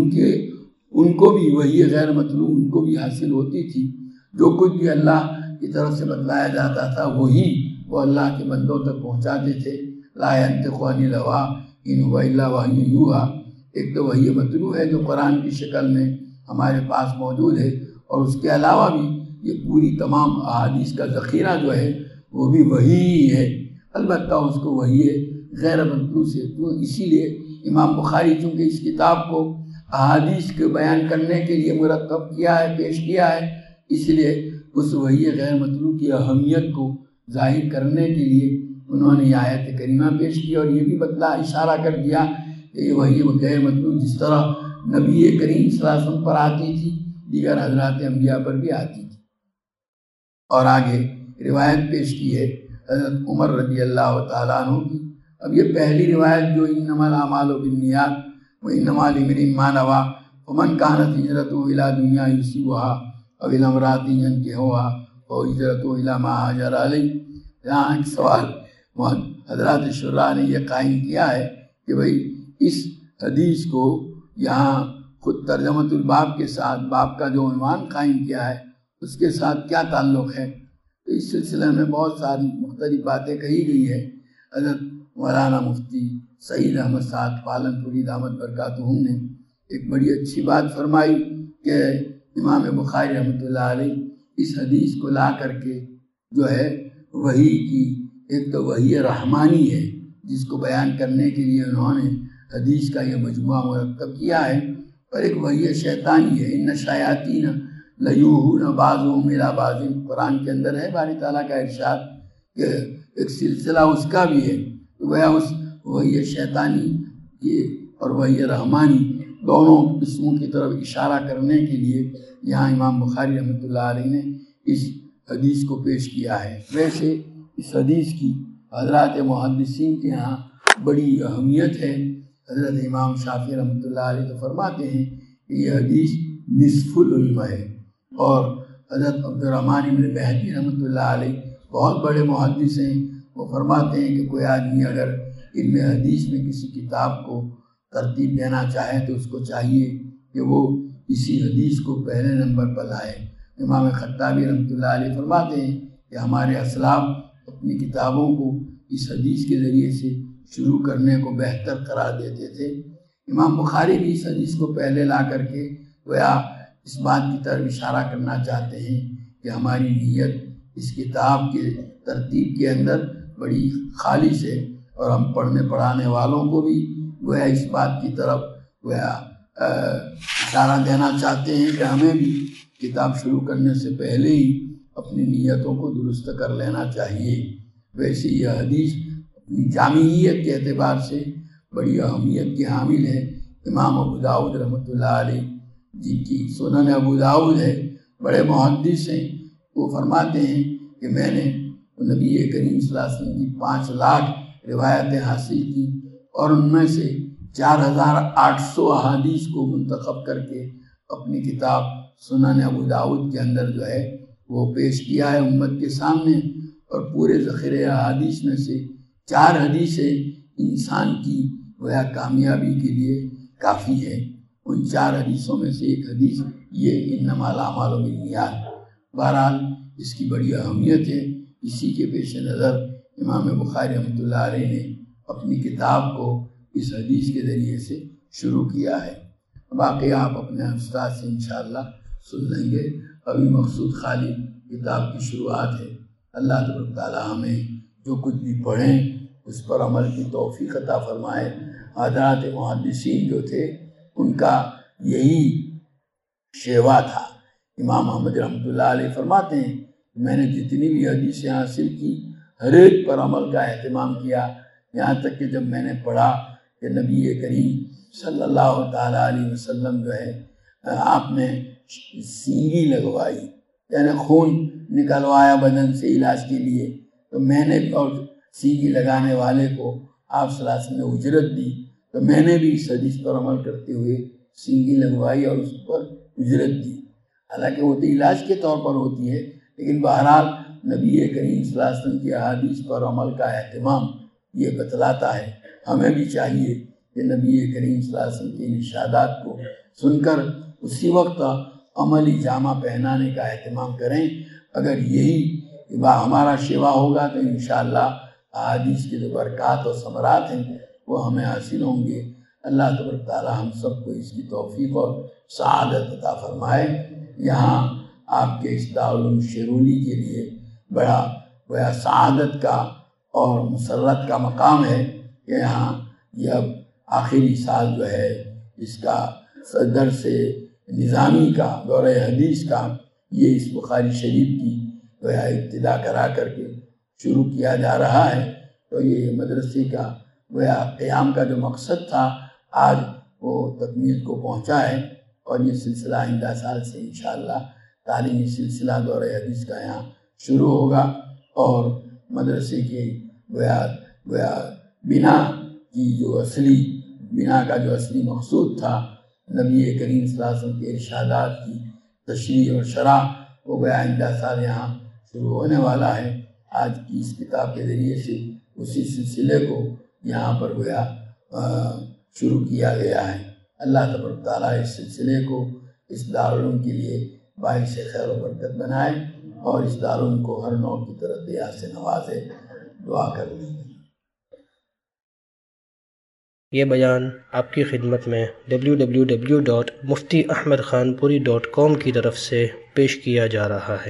ان کو بھی وحی غیر مطلوع ان کو بھی حاصل ہوتی تھی۔ جو کچھ بھی اللہ کی طرف سے بتلایا جاتا تھا وہی وہ اللہ کے بندوں تک پہنچاتے تھے۔ لا ينطق عن الهوى ان هو الا وحی یوحی، ایک تو وحی مطلوع ہے جو قرآن کی شکل میں ہمارے پاس موجود ہے، اور اس کے علاوہ بھی یہ پوری تمام احادیث کا ذخیرہ جو ہے وہ بھی وحی ہے، البتہ اس کو وحی غیر مطلوع سے، تو اسی لیے امام بخاری چونکہ اس کتاب کو احادیث کے بیان کرنے کے لیے مرتب کیا ہے، پیش کیا ہے، اس لیے اس وحی غیر مطلوع کی اہمیت کو ظاہر کرنے کے لیے انہوں نے یہ آیت کریمہ پیش کی، اور یہ بھی اشارہ کر دیا کہ یہ وحی غیر مطلوع جس طرح نبی کریم صلی اللہ علیہ وسلم پر آتی تھی، دیگر حضرات انبیاء پر بھی آتی تھی۔ اور آگے روایت پیش کی ہے حضرت عمر رضی اللہ تعالیٰ عنہ کی۔ اب یہ پہلی روایت جو انما الاعمال بالنیات وانما لامرئ ما نوى ومن كانت هجرته الى دنیا یصیبها او الى امرأة ينكحها فهجرته الى ما هاجر الیہ۔ یہاں ایک سوال حضرات شراح نے یہ قائم کیا ہے کہ بھئی اس حدیث کو یہاں خود ترجمۃ الباب کے ساتھ باب کا جو عنوان قائم کیا ہے اس کے ساتھ کیا تعلق ہے۔ تو اس سلسلے میں بہت ساری مختلف باتیں کہی گئی ہے۔ حضرت مولانا مفتی سعید احمد سعد پالنپوری دامت برکاتہم نے ایک بڑی اچھی بات فرمائی کہ امام بخاری رحمۃ اللہ علیہ اس حدیث کو لا کر کے جو ہے وحی کی ایک تو وحی رحمانی ہے جس کو بیان کرنے کے لیے انہوں نے حدیث کا یہ مجموعہ مرتب کیا ہے، اور ایک وحی شیطانی ہے، ان الشیاطین لیوحون بعضهم الی بعض، قرآن کے اندر ہے باری تعالیٰ کا ارشاد کہ ایک سلسلہ اس کا بھی ہے، گویا اس وحی شیطانی کی اور وحی رحمانی دونوں قسموں کی طرف اشارہ کرنے کے لیے یہاں امام بخاری رحمۃ اللہ علیہ نے اس حدیث کو پیش کیا ہے۔ ویسے اس حدیث کی حضرات محدثین کے یہاں بڑی اہمیت ہے۔ حضرت امام شافعی رحمۃ اللہ علیہ تو فرماتے ہیں کہ یہ حدیث نصف العلم ہے، اور حضرت عبدالرحمن بن مہدی رحمۃ اللہ علیہ بہت بڑے محدث ہیں، وہ فرماتے ہیں کہ کوئی آدمی اگر علم حدیث میں کسی کتاب کو ترتیب دینا چاہے تو اس کو چاہیے کہ وہ اسی حدیث کو پہلے نمبر پر لائے۔ امام خطابی رحمۃ اللہ علیہ فرماتے ہیں کہ ہمارے اسلاف اپنی کتابوں کو اس حدیث کے ذریعے سے شروع کرنے کو بہتر قرار دیتے تھے۔ امام بخاری بھی اس حدیث کو پہلے لا کر کے گویا اس بات کی طرف اشارہ کرنا چاہتے ہیں کہ ہماری نیت اس کتاب کے ترتیب کے اندر بڑی خالص ہے، اور ہم پڑھنے پڑھانے والوں کو بھی گویا اس بات کی طرف گویا اشارہ دینا چاہتے ہیں کہ ہمیں بھی کتاب شروع کرنے سے پہلے ہی اپنی نیتوں کو درست کر لینا چاہیے۔ ویسے یہ حدیث اپنی جامعیت کے اعتبار سے بڑی اہمیت کی حامل ہے۔ امام ابو داؤد رحمۃ اللہ علیہ جن کی سنن ابو داؤد ہے، بڑے محدث ہیں، وہ فرماتے ہیں کہ میں نے نبی کریم صلی اللہ علیہ وسلم کی 5 لاکھ روایتیں حاصل کی اور ان میں سے 4800 احادیث کو منتخب کر کے اپنی کتاب سنن ابو داؤد کے اندر جو ہے وہ پیش کیا ہے امت کے سامنے۔ اور پورے ذخیرے احادیث میں سے 4 حدیثیں انسان کی گویا کامیابی کے لیے کافی ہے۔ ان 4 حدیثوں میں سے ایک حدیث یہ انما الاعمال بالنیات۔ بہرحال اس کی بڑی اہمیت ہے۔ اسی کے پیش نظر امام بخاری رحمۃ اللہ علیہ نے اپنی کتاب کو اس حدیث کے ذریعے سے شروع کیا ہے۔ باقی آپ اپنے استاد سے انشاءاللہ سن لیں گے۔ ابھی مقصود خالی کتاب کی شروعات ہے۔ اللہ تبارک تعالیٰ ہمیں جو کچھ بھی پڑھیں اس پر عمل کی توفیق عطا فرمائے۔ حضرات محدثین جو تھے ان کا یہی شیوا تھا۔ امام احمد رحمۃ اللہ علیہ فرماتے ہیں کہ میں نے جتنی بھی حدیثیں حاصل کی ہر ایک پر عمل کا اہتمام کیا، یہاں تک کہ جب میں نے پڑھا کہ نبی کریم صلی اللہ تعالیٰ علیہ وسلم جو ہے آپ نے سینگی لگوائی، یعنی خون نکلوایا بدن سے علاج کے لیے، تو میں نے اور سینگی لگانے والے کو آپ صلی اللہ علیہ وسلم نے اجرت دی، تو میں نے بھی اس حدیث پر عمل کرتے ہوئے سینگی لگوائی اور اس پر اجرت دی۔ حالانکہ وہ تو علاج کے طور پر ہوتی ہے، لیکن بہرحال نبی کریم صلی اللہ علیہ وسلم کی احادیث پر عمل کا اہتمام یہ بتلاتا ہے۔ ہمیں بھی چاہیے کہ نبی کریم صلی اللہ علیہ وسلم کے ارشادات کو سن کر اسی وقت عملی جامہ پہنانے کا اہتمام کریں۔ اگر یہی ہمارا شیوا ہوگا تو انشاءاللہ احادیث کے جو برکات اور ثمرات ہیں وہ ہمیں حاصل ہوں گے۔ اللہ تبارک تعالیٰ ہم سب کو اس کی توفیق اور سعادت عطا فرمائے۔ یہاں آپ کے اس دارالعلوم شیرولی کے لیے بڑا گویا سعادت کا اور مسرت کا مقام ہے کہ یہاں یہ اب آخری سال جو ہے اس کا درس نظامی کا دورہ حدیث کا یہ اس بخاری شریف کی گویا ابتدا کرا کر کے شروع کیا جا رہا ہے۔ تو یہ مدرسے کا گویا قیام کا جو مقصد تھا آج وہ تکمیل کو پہنچا ہے، اور یہ سلسلہ آئندہ سال سے انشاءاللہ تعلیمی سلسلہ دورہ حدیث کا یہاں شروع ہوگا، اور مدرسے کے گویا بنا کی جو اصلی بنا کا جو اصلی مقصود تھا نبی کریم صلی اللہ علیہ وسلم کے ارشادات کی تشریح اور شرح، وہ گویا آئندہ سال یہاں شروع ہونے والا ہے۔ آج کی اس کتاب کے ذریعے سے اسی سلسلے کو یہاں پر گویا شروع کیا گیا ہے۔ اللہ تبارک تعالیٰ اس سلسلے کو اس دارالعلوم کے لیے باعث خیر و برکت بنائے اور اس دارالعلوم کو ہر نوع کی ترقیات سے نوازے۔ دعا کر لیں۔ یہ بیان آپ کی خدمت میں www.muftiahmedkhanpuri.com کی طرف سے پیش کیا جا رہا ہے۔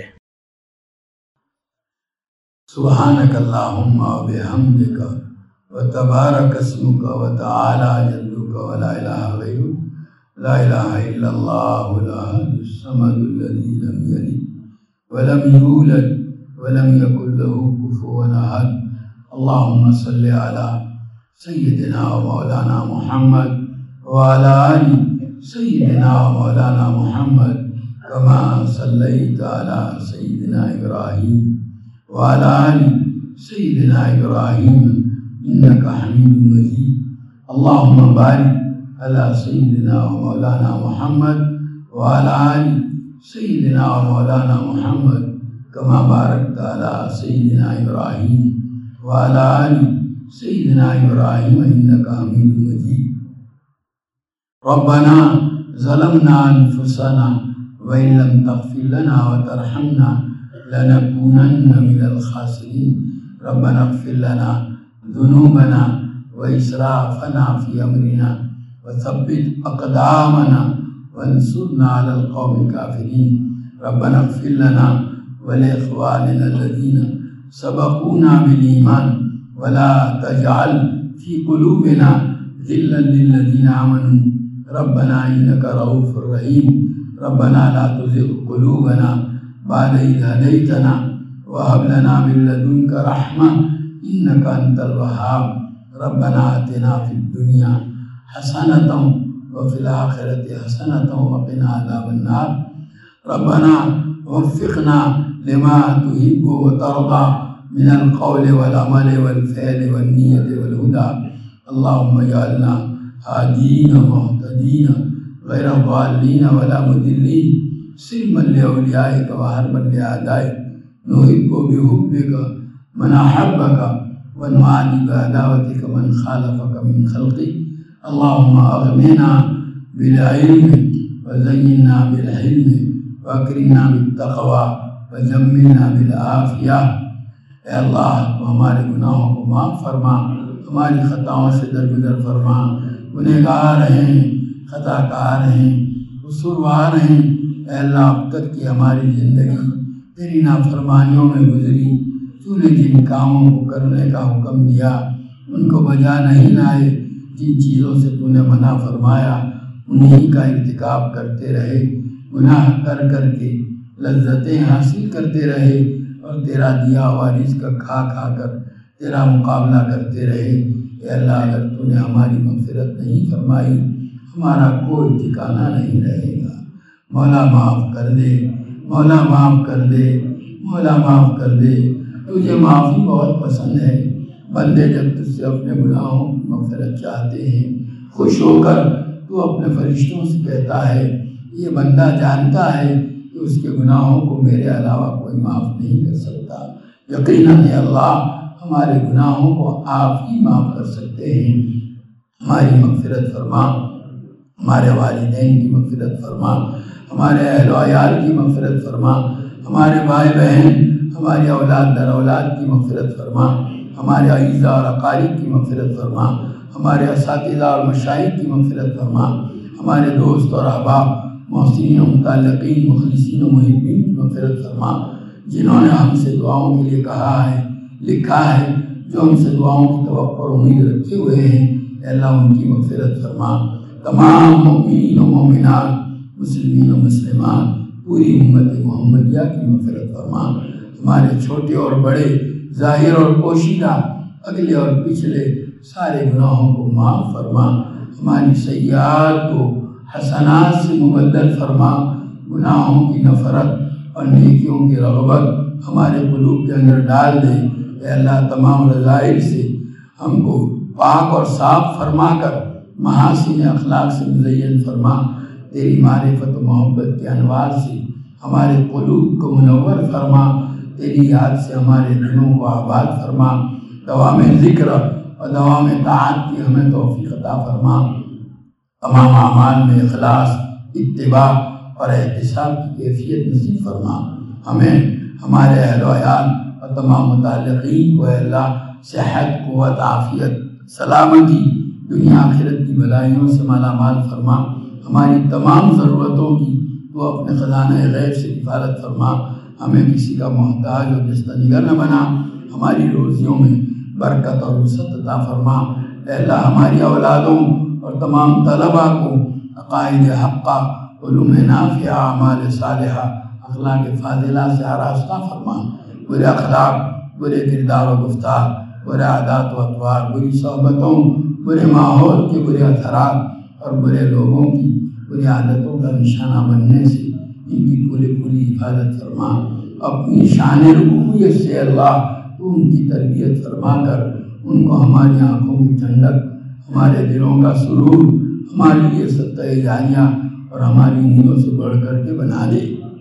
سبحانک اللہم و بحمدک و تبارک اسمک و تعالی جدک و لا الہ غیرک، لا الہ الا اللہ الاحد الصمد الذی لم یلد ولم یولد ولم یکن له کفوا احد۔ اللہم صلی علی سیدنا و مولانا محمد وعلی آل سیدنا و مولانا محمد کما صلیت علی سیدنا ابراہیم وعلی آل سیدنا ابراہیم انکا حمید مجید۔ اللہم بارک علی سیدنا و مولانا محمد وعلی آل سیدنا و مولانا محمد کما بارکت علی سیدنا ابراہیم وعلی آل سیدنا ابراہیم انکا حمید مجید۔ ربنا ظلمنا انفسنا وإن لم تغفر لنا وترحمنا لنكونن من الخاسرين۔ ربنا اغفر لنا ذنوبنا وإسرافنا في أمرنا وثبت أقدامنا وانصرنا على القوم الكافرين۔ ربنا اغفر لنا ولإخواننا الذين سبقونا بالإيمان ولا تجعل في قلوبنا ذلا للذین آمنوا ربنا انک رؤوف رحیم ربنا لا تزغ قلوبنا بعد اذ ہدیتنا وهب لنا من لدنك رحمة انك انت الوهاب ربنا آتنا في الدنيا حسنة وفي الآخرة حسنة وقنا عذاب النار ربنا وفقنا لما تحب وترضى من القول والعمل والفعل والنية والهدى اللهم اجعلنا هادين مهتدين غير ضالين ولا مضلين سلما لأوليائك وحربا لأعدائك نحب بحبك من أحبك ونعادي بعداوتك من خالفك من خلقك اللهم أغننا بالعلم وزينا بالحلم وأكرمنا بالتقوى وجملنا بالعافية اے اللہ تو ہمارے گناہوں کو معاف فرما ہماری خطاؤں سے درگزر فرما گنہگار ہیں خطا کار ہیں قصوروار ہیں اے اللہ اب تک کی ہماری زندگی تیری نافرمانیوں میں گزری تو نے جن کاموں کو کرنے کا حکم دیا ان کو بجا نہیں لائے جن چیزوں سے تو نے منع فرمایا انہی کا ارتکاب کرتے رہے گناہ کر کر کے لذتیں حاصل کرتے رہے اور تیرا دیا ہوا رزق کھا کھا کر تیرا مقابلہ کرتے رہے اے اللہ اگر تو نے ہماری مغفرت نہیں فرمائی ہمارا کوئی ٹھکانہ نہیں رہے گا مولا معاف کر دے مولا معاف کر دے مولا معاف کر دے تجھے معافی بہت پسند ہے بندے جب تجھ سے اپنے گناہوں کی مغفرت چاہتے ہیں خوش ہو کر تو اپنے فرشتوں سے کہتا ہے یہ بندہ جانتا ہے کہ اس کے گناہوں کو میرے علاوہ کوئی معاف نہیں کر سکتا یقیناً اے اللہ ہمارے گناہوں کو آپ ہی معاف کر سکتے ہیں ہماری مغفرت فرما ہمارے والدین کی مغفرت فرما ہمارے اہل و عیال کی مغفرت فرما ہمارے بھائی بہن ہماری اولاد در اولاد کی مغفرت فرما ہمارے اعزاء اور اقارب کی مغفرت فرما ہمارے اساتذہ اور مشائخ کی مغفرت فرما ہمارے دوست اور احباب محسنین و متعلقین مخلصین و محبین کی مغفرت فرما جنہوں نے ہم سے دعاؤں کے لیے کہا ہے لکھا ہے جو ہم سے دعاؤں کی توقع اور امید رکھے ہوئے ہیں اے اللہ ان کی مغفرت فرما تمام مومنین و مومنات مسلمین و مسلمان پوری امت محمدیہ کی مغفرت فرما ہمارے چھوٹے اور بڑے ظاہر اور پوشیدہ اگلے اور پچھلے سارے گناہوں کو معاف فرما ہماری سیئات کو حسنات سے مبدل فرما گناہوں کی نفرت اور نیکیوں کی رغبت ہمارے قلوب کے اندر ڈال دے اے اللہ تمام رذائل سے ہم کو پاک اور صاف فرما کر محاسن اخلاق سے مزین فرما تیری معرفت و محبت کے انوار سے ہمارے قلوب کو منور فرما تیری یاد سے ہمارے دلوں کو آباد فرما دوام ذکر اور دوام طاعت کی ہمیں توفیق عطا فرما تمام اعمال میں اخلاص اتباع اور احتساب کی کیفیت نصیب فرما ہمیں ہمارے اہل و عیال اور تمام متعلقین کو اے اللہ صحت قوت عافیت سلامتی دنیا آخرت کی بلائیوں سے مالا مال فرما ہماری تمام ضرورتوں کی تو اپنے خزانہ غیب سے کفالت فرما ہمیں کسی کا محتاج اور دستنگر نہ بنا ہماری روزیوں میں برکت اور وسعت عطا فرما اے اللہ ہماری اولادوں اور تمام طلباء کو عقائد حقہ علوم نافعہ اعمال صالحہ اخلاق فاضلہ سے آراستہ فرما برے اخلاق برے کردار و گفتار برے عادات و اطوار بری صحبتوں برے ماحول کے برے اثرات اور برے لوگوں کی بری عادتوں کا نشانہ بننے سے ان کی پوری حفاظت فرما اپنی شان ربوبیت سے اللہ تو ان کی تربیت فرما کر ان کو ہماری آنکھوں کی ٹھنڈک ہمارے دلوں کا سرور ہمارے لیے سطح جاریہ اور ہماری نیندوں سے بڑھ کر کے بنا دے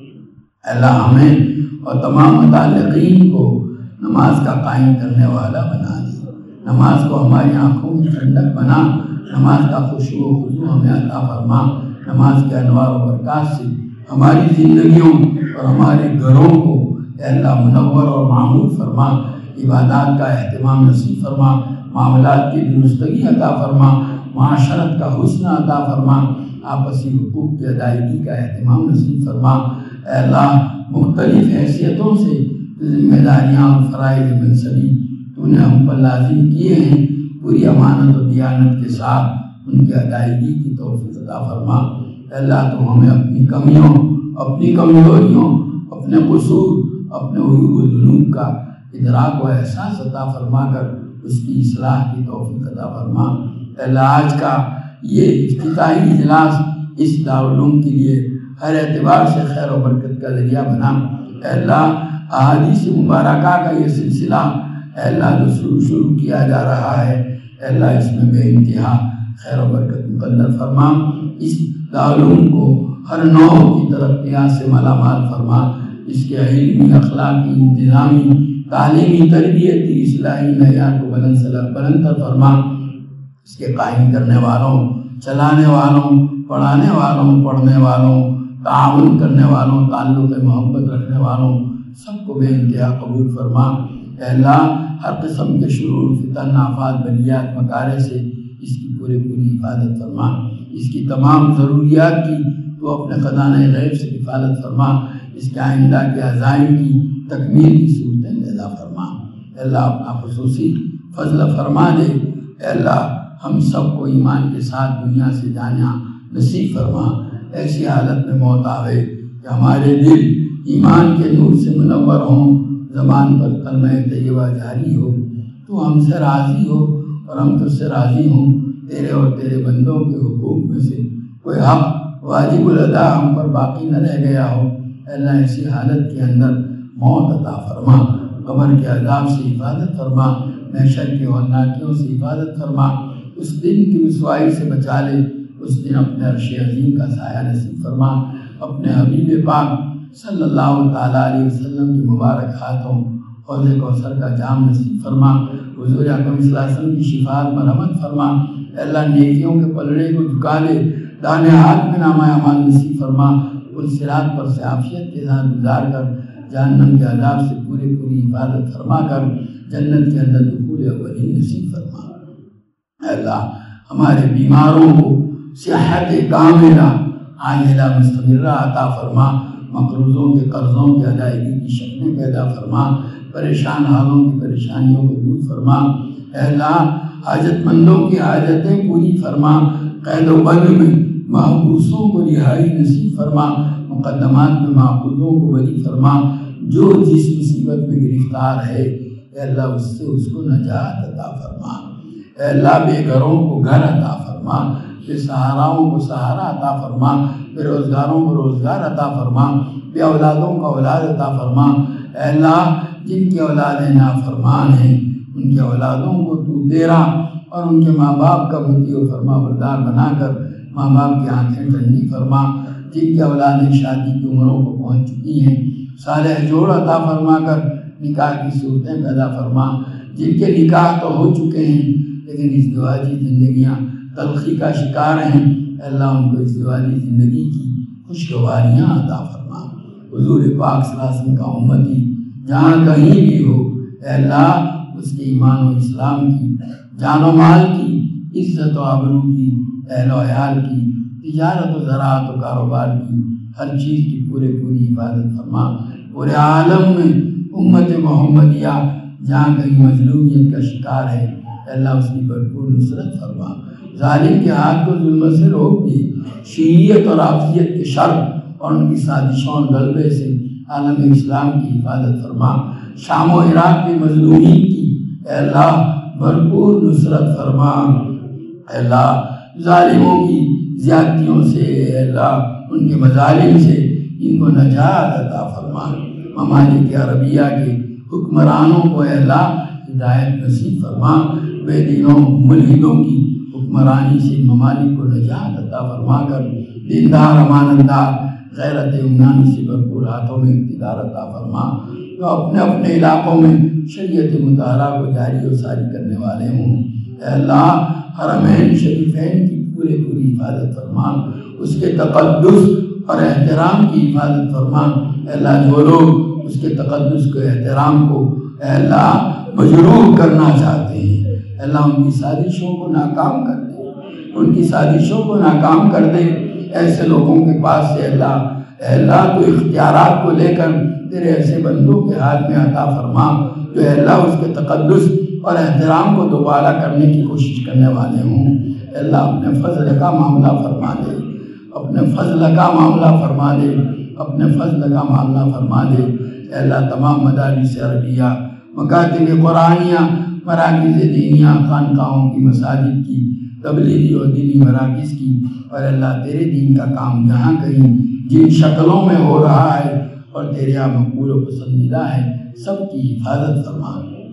اللہ ہمیں اور تمام متعلقین کو نماز کا قائم کرنے والا بنا دے نماز کو ہماری آنکھوں کی ٹھنڈک بنا نماز کا خشوع و خضوع ہمیں عطا فرما نماز کے انوار و برکات سے ہماری زندگیوں اور ہمارے گھروں کو اے اللہ منور اور معمور فرما عبادات کا اہتمام نصیب فرما معاملات کی درستگی عطا فرما معاشرت کا حسن عطا فرما آپسی حقوق کی ادائیگی کا اہتمام نصیب فرما اے اللہ مختلف حیثیتوں سے ذمہ داریاں اور فرائض منصبی تو نے ہم پر لازم کیے ہیں پوری امانت و دیانت کے ساتھ ان کی ادائیگی کی توفیق عطا فرما۔ اے اللہ تو ہمیں اپنی کمیوں، اپنی کمزوریوں، اپنے قصور، اپنے عیوب و ذنوب کا ادراک و احساس عطا فرما کر اس کی اصلاح کی توفیق عطا فرما۔ اے اللہ آج کا یہ افتتاحی اجلاس اس دارالعلوم کے لیے ہر اعتبار سے خیر و برکت کا ذریعہ بنا۔ اے اللہ احادیث مبارکہ کا یہ سلسلہ اے اللہ جو شروع کیا جا رہا ہے، اے اللہ اس میں بے انتہا خیر و برکت مقدر فرما۔ اس دارالعلوم کو ہر نوع کی ترقیات سے مالا مال فرما۔ اس کے علمی، اخلاقی، انتظامی، تعلیمی، تربیتی، اصلاحی معیار کو بلند فرما۔ اس کے قائم کرنے والوں، چلانے والوں، پڑھانے والوں، پڑھنے والوں، تعاون کرنے والوں، تعلق محبت رکھنے والوں سب کو بے انتہا قبول فرما۔ اے اللہ ہر قسم کے شرور، فتن، آفات، بلیات، مکارے سے اس کی پوری حفاظت فرما۔ اس کی تمام ضروریات کی تو اپنے خزانہ غیب سے کفالت فرما۔ اس کے آئندہ کے عزائم کی تکمیل کی صورتیں پیدا فرما۔ اے اللہ اپنا خصوصی فضل فرما دے۔ اے اللہ ہم سب کو ایمان کے ساتھ دنیا سے جانا نصیب فرما۔ ایسی حالت میں موت آوے کہ ہمارے دل ایمان کے نور سے منور ہوں، زبان پر کلمہ طیبہ جاری ہو، تو ہم سے راضی ہو اور ہم تجھ سے راضی ہوں۔ تیرے اور تیرے بندوں کے حقوق میں سے کوئی حق واجب الادا ہم پر باقی نہ رہ گیا ہو۔ اے اللہ ایسی حالت کے اندر موت عطا فرما، قبر کے عذاب سے حفاظت فرما، محشر کے ہولناکیوں سے حفاظت فرما، اس دن کی رسوائی سے بچا لے، اس دن اپنے عرش عظیم کا سایہ نصیب فرما۔ اپنے حبیب پاک صلی اللہ تعالیٰ علیہ وسلم کی مبارک ہاتھوں حوض کوثر کا جام نصیب فرما۔ حضور اکرم صلی اللہ علیہ وسلم کی شفاعت مرحمت فرما۔ اے اللہ نیکیوں کے پلڑے کو جھکا لے، دانے ہاتھ میں نامہ اعمال نصیب فرما۔ پل صراط پر سے عافیت کے ساتھ گزار کر جہنم کے عذاب سے پوری حفاظت فرما کر جنت کے اندر دخول اولین نصیب فرما۔ اے اللہ ہمارے بیماروں کو صحت کاملہ عاجلہ مستمرہ عطا فرما۔ مقروضوں کے قرضوں کی ادائیگی کی شکلیں پیدا فرما۔ پریشان حالوں کی پریشانیوں کو دور فرما۔ اے اللہ حاجت مندوں کی حاجتیں پوری فرما۔ قید و بند میں محبوسوں کو رہائی نصیب فرما۔ مقدمات میں محفوظوں کو بری فرما۔ جو جس مصیبت میں گرفتار ہے اے اللہ اس سے اس کو نجات عطا فرما۔ اے اللہ بے گھروں کو گھر عطا فرما، بے سہاراؤں کو سہارا عطا فرما، بے روزگاروں کو روزگار عطا فرما، بے اولادوں کا اولاد عطا فرما۔ اے اللہ جن کی اولادیں نافرمان ہیں ان کی اولادوں کو تو تیرا اور ان کے ماں باپ کا مطیع و فرما بردار بنا کر ماں باپ کی آنکھیں ٹھنڈی فرما۔ جن کی اولادیں شادی کی عمروں کو پہنچ چکی ہیں صالح جوڑ عطا فرما کر نکاح کی صورتیں پیدا فرما۔ جن کے نکاح تو ہو چکے ہیں لیکن ازدواجی زندگیاں تلخی کا شکار ہیں، اے اللہ ان کو ازدواجی زندگی کی خوشگواریاں عطا فرما۔ حضور پاک صلی اللہ علیہ وسلم کا امتی جہاں کہیں بھی ہو اے اللہ اس کے ایمان و اسلام کی، جان و مال کی، عزت و آبرو کی، اہل و عیال کی، تجارت و زراعت و کاروبار کی، ہر چیز کی پوری حفاظت فرما۔ پورے عالم میں امت محمدیہ جہاں کہیں مظلومیت کا شکار ہے اے اللہ اس کی بھرپور نصرت فرما۔ ظالم کے ہاتھ کو ظلم سے روک دے، شیعیت اور رافضیت کے شر اور ان کی سازشوں اور غلبے سے عالم اسلام کی حفاظت فرما۔ شام و عراق کی مظلومین کی اے اللہ بھرپور نصرت فرما۔ اے اللہ ظالموں کی زیادتیوں سے اے اللہ ان کے مظالم سے ان کو نجات عطا فرما۔ ممالک عربیہ کے حکمرانوں کو اے اللہ ہدایت نصیب فرما۔ بے دینوں ملحدوں کی حکمرانی سے ممالک کو نجات عطا فرما کر دیندار امانتدار غیرت ایمانی سے بھرپور ہاتھوں میں اقتدار عطا فرما۔ جو اپنے اپنے علاقوں میں شریعت مطہرہ کو جاری و ساری کرنے والے ہوں اے اللہ حرمین شریفین کی پوری حفاظت فرما، اس کے تقدس اور احترام کی حفاظت فرما۔ اے اللہ جو لوگ اس کے تقدس کو احترام کو اے اللہ مجروح کرنا چاہتے ہیں اے اللہ ان کی سازشوں کو ناکام کر دے، ان کی سازشوں کو ناکام کر دے۔ ایسے لوگوں کے پاس سے اے اللہ تو اختیارات کو لے کر تیرے ایسے بندوں کے ہاتھ میں عطا فرما جو اے اللہ اس کے تقدس اور احترام کو دوبارہ کرنے کی کوشش کرنے والے ہوں۔ اے اللہ اپنے فضل کا معاملہ فرما دے، اپنے فضل کا معاملہ فرما دے، اپنے فضل کا معاملہ فرما دے۔ اے اللہ تمام مدارس عربیہ، مکاتب قرآنیہ، مراکز دینیہ، خانقاہوں کی، مساجد کی، تبلیغی اور دینی مراکز کی، اور اللہ تیرے دین کا کام جہاں کہیں جن شکلوں میں ہو رہا ہے اور تیرے یہاں مقبول و پسندیدہ ہے، سب کی حفاظت فرما،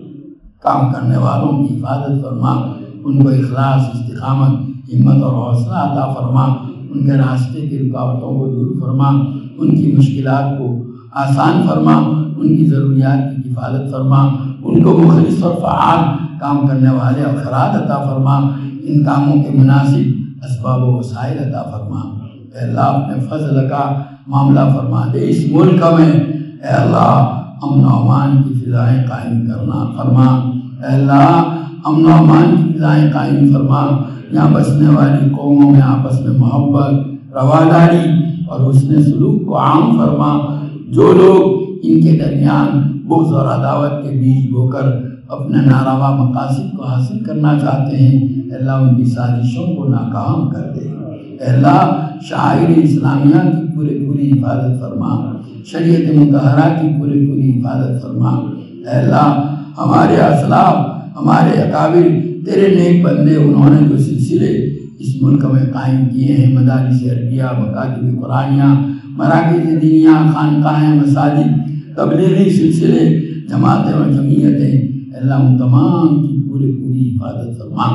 کام کرنے والوں کی حفاظت فرما، ان کو اخلاص، استقامت، ہمت اور حوصلہ عطا فرما، ان کے راستے کی رکاوٹوں کو دور فرما، ان کی مشکلات کو آسان فرما، ان کی ضروریات کی کفالت فرما، ان کو مخلص اور فعال کام کرنے والے افراد عطا فرما، ان کاموں کے مناسب اسباب و وسائل عطا فرما۔ اے اللہ اپنے فضل کا معاملہ فرما دے، اس ملک میں اے اللہ امن و امان کی فضائیں قائم کرنا فرما۔ اے اللہ امن و امان کی فضائیں قائم فرما، یہاں بسنے والی قوموں میں آپس میں محبت، رواداری اور حسن سلوک کو عام فرما۔ جو لوگ ان کے درمیان بغض اور عداوت کے بیج بو کر اپنے ناروا مقاصد کو حاصل کرنا چاہتے ہیں، اے اللہ ان کی سازشوں کو ناکام کر دے۔ اے اللہ شعائر اسلامیہ کی پوری حفاظت فرما، شریعت مطہرہ کی پوری حفاظت فرما۔ اے اللہ ہمارے اسلاف، ہمارے اکابر تیرے نیک بندے، انہوں نے جو سلسلے اس ملک میں قائم کیے ہیں، مدارس عربیہ، مکاتب قرآنیہ، مراکز دینیہ، خانقاہیں، مساجد، تبلیغی سلسلے، جماعتیں اور جمعیتیں، اے اللہ ان تمام کی پوری حفاظت فرما،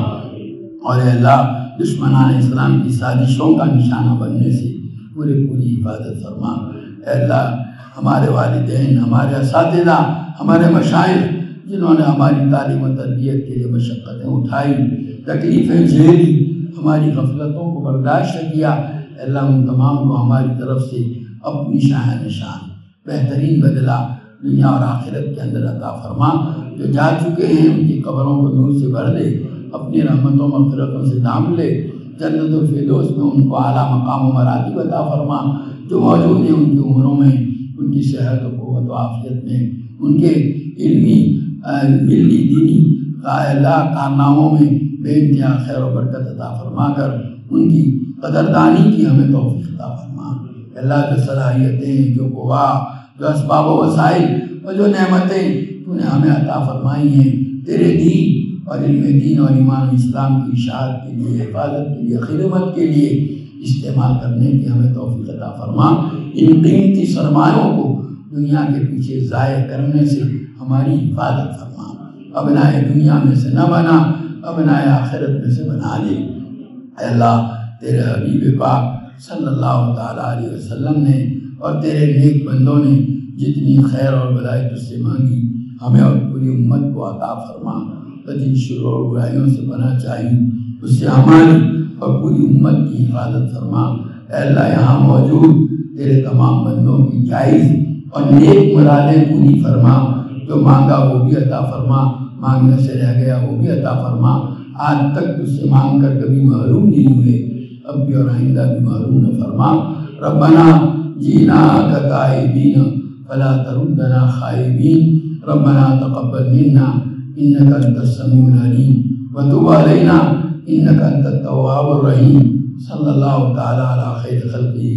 اور اے اللہ دشمنان اسلام کی سازشوں کا نشانہ بننے سے پوری حفاظت فرما۔ اے اللہ ہمارے والدین، ہمارے اساتذہ، ہمارے مشائخ جنہوں نے ہماری تعلیم و تربیت کے لیے مشقتیں اٹھائی، تکلیفیں جھیلی، ہماری غفلتوں کو برداشت کیا، اے اللہ ان تمام کو ہماری طرف سے اپنی شاہ نشان بہترین بدلہ دنیا اور آخرت کے اندر عطا فرما۔ جو جا چکے ہیں ان کی قبروں کو نور سے بھر دے، اپنی رحمتوں مغفرتوں سے دام لے، جنت الفردوس میں ان کو اعلیٰ مقام و مراتب عطا فرما۔ جو موجود ہیں ان کی عمروں میں، ان کی صحت و قوت و عافیت میں، ان کے علمی، ملی، دینی اللہ کارناموں میں بے انتہا خیر و برکت عطا فرما کر ان کی قدردانی کی ہمیں توفیق عطا فرما۔ اللہ جو صلاحیتیں، جو قوا، جو اسباب و وسائل اور جو نعمتیں تو نے ہمیں عطا فرمائی ہیں، تیرے دین اور علم دین اور ایمان و اسلام کی اشاعت کے لیے، حفاظت کے لیے، خدمت کے لیے استعمال کرنے کی ہمیں توفیق عطا فرما۔ ان قیمتی سرمایوں کو دنیا کے پیچھے ضائع کرنے سے ہماری حفاظت فرما۔ ابنائے دنیا میں سے نہ بنا، ابنائے آخرت میں سے بنا لے۔ اے اللہ تیرے حبیب پاک صلی اللہ تعالیٰ علیہ وسلم نے اور تیرے نیک بندوں نے جتنی خیر اور بھلائی تجھ سے مانگی، ہمیں اور پوری امت کو عطا فرما۔ اور جن شرور و برائیوں سے پناہ چاہی، اس سے ہماری اور پوری امت کی حفاظت فرما۔ اے اللہ یہاں موجود تیرے تمام بندوں کی جائز اور نیک مرادیں پوری فرما۔ جو مانگا وہ بھی عطا فرما، مانگنے سے رہ گیا وہ بھی عطا فرما۔ آج تک تجھ سے مانگ کر کبھی محروم نہیں ہوئے، اب بھی اور آئندہ بھی محروم نہ فرما۔ ربنا جینا کتائبین فلا تردنا خائبین، ربنا تقبل منا انک انت السمیع العلیم وتب علینا انک انت التواب الرحیم۔ صلی اللہ تعالی علی خیر خلقہ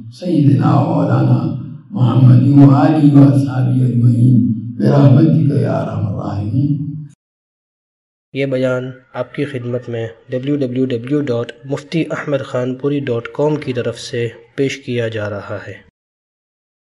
سیدنا و مولانا محمد و آلہ و اصحابہ اجمعین برحمتک یا ارحم الراحمین۔ یہ بیان آپ کی خدمت میں www.muftiahmedkhanpuri.com کی طرف سے پیش کیا جا رہا ہے۔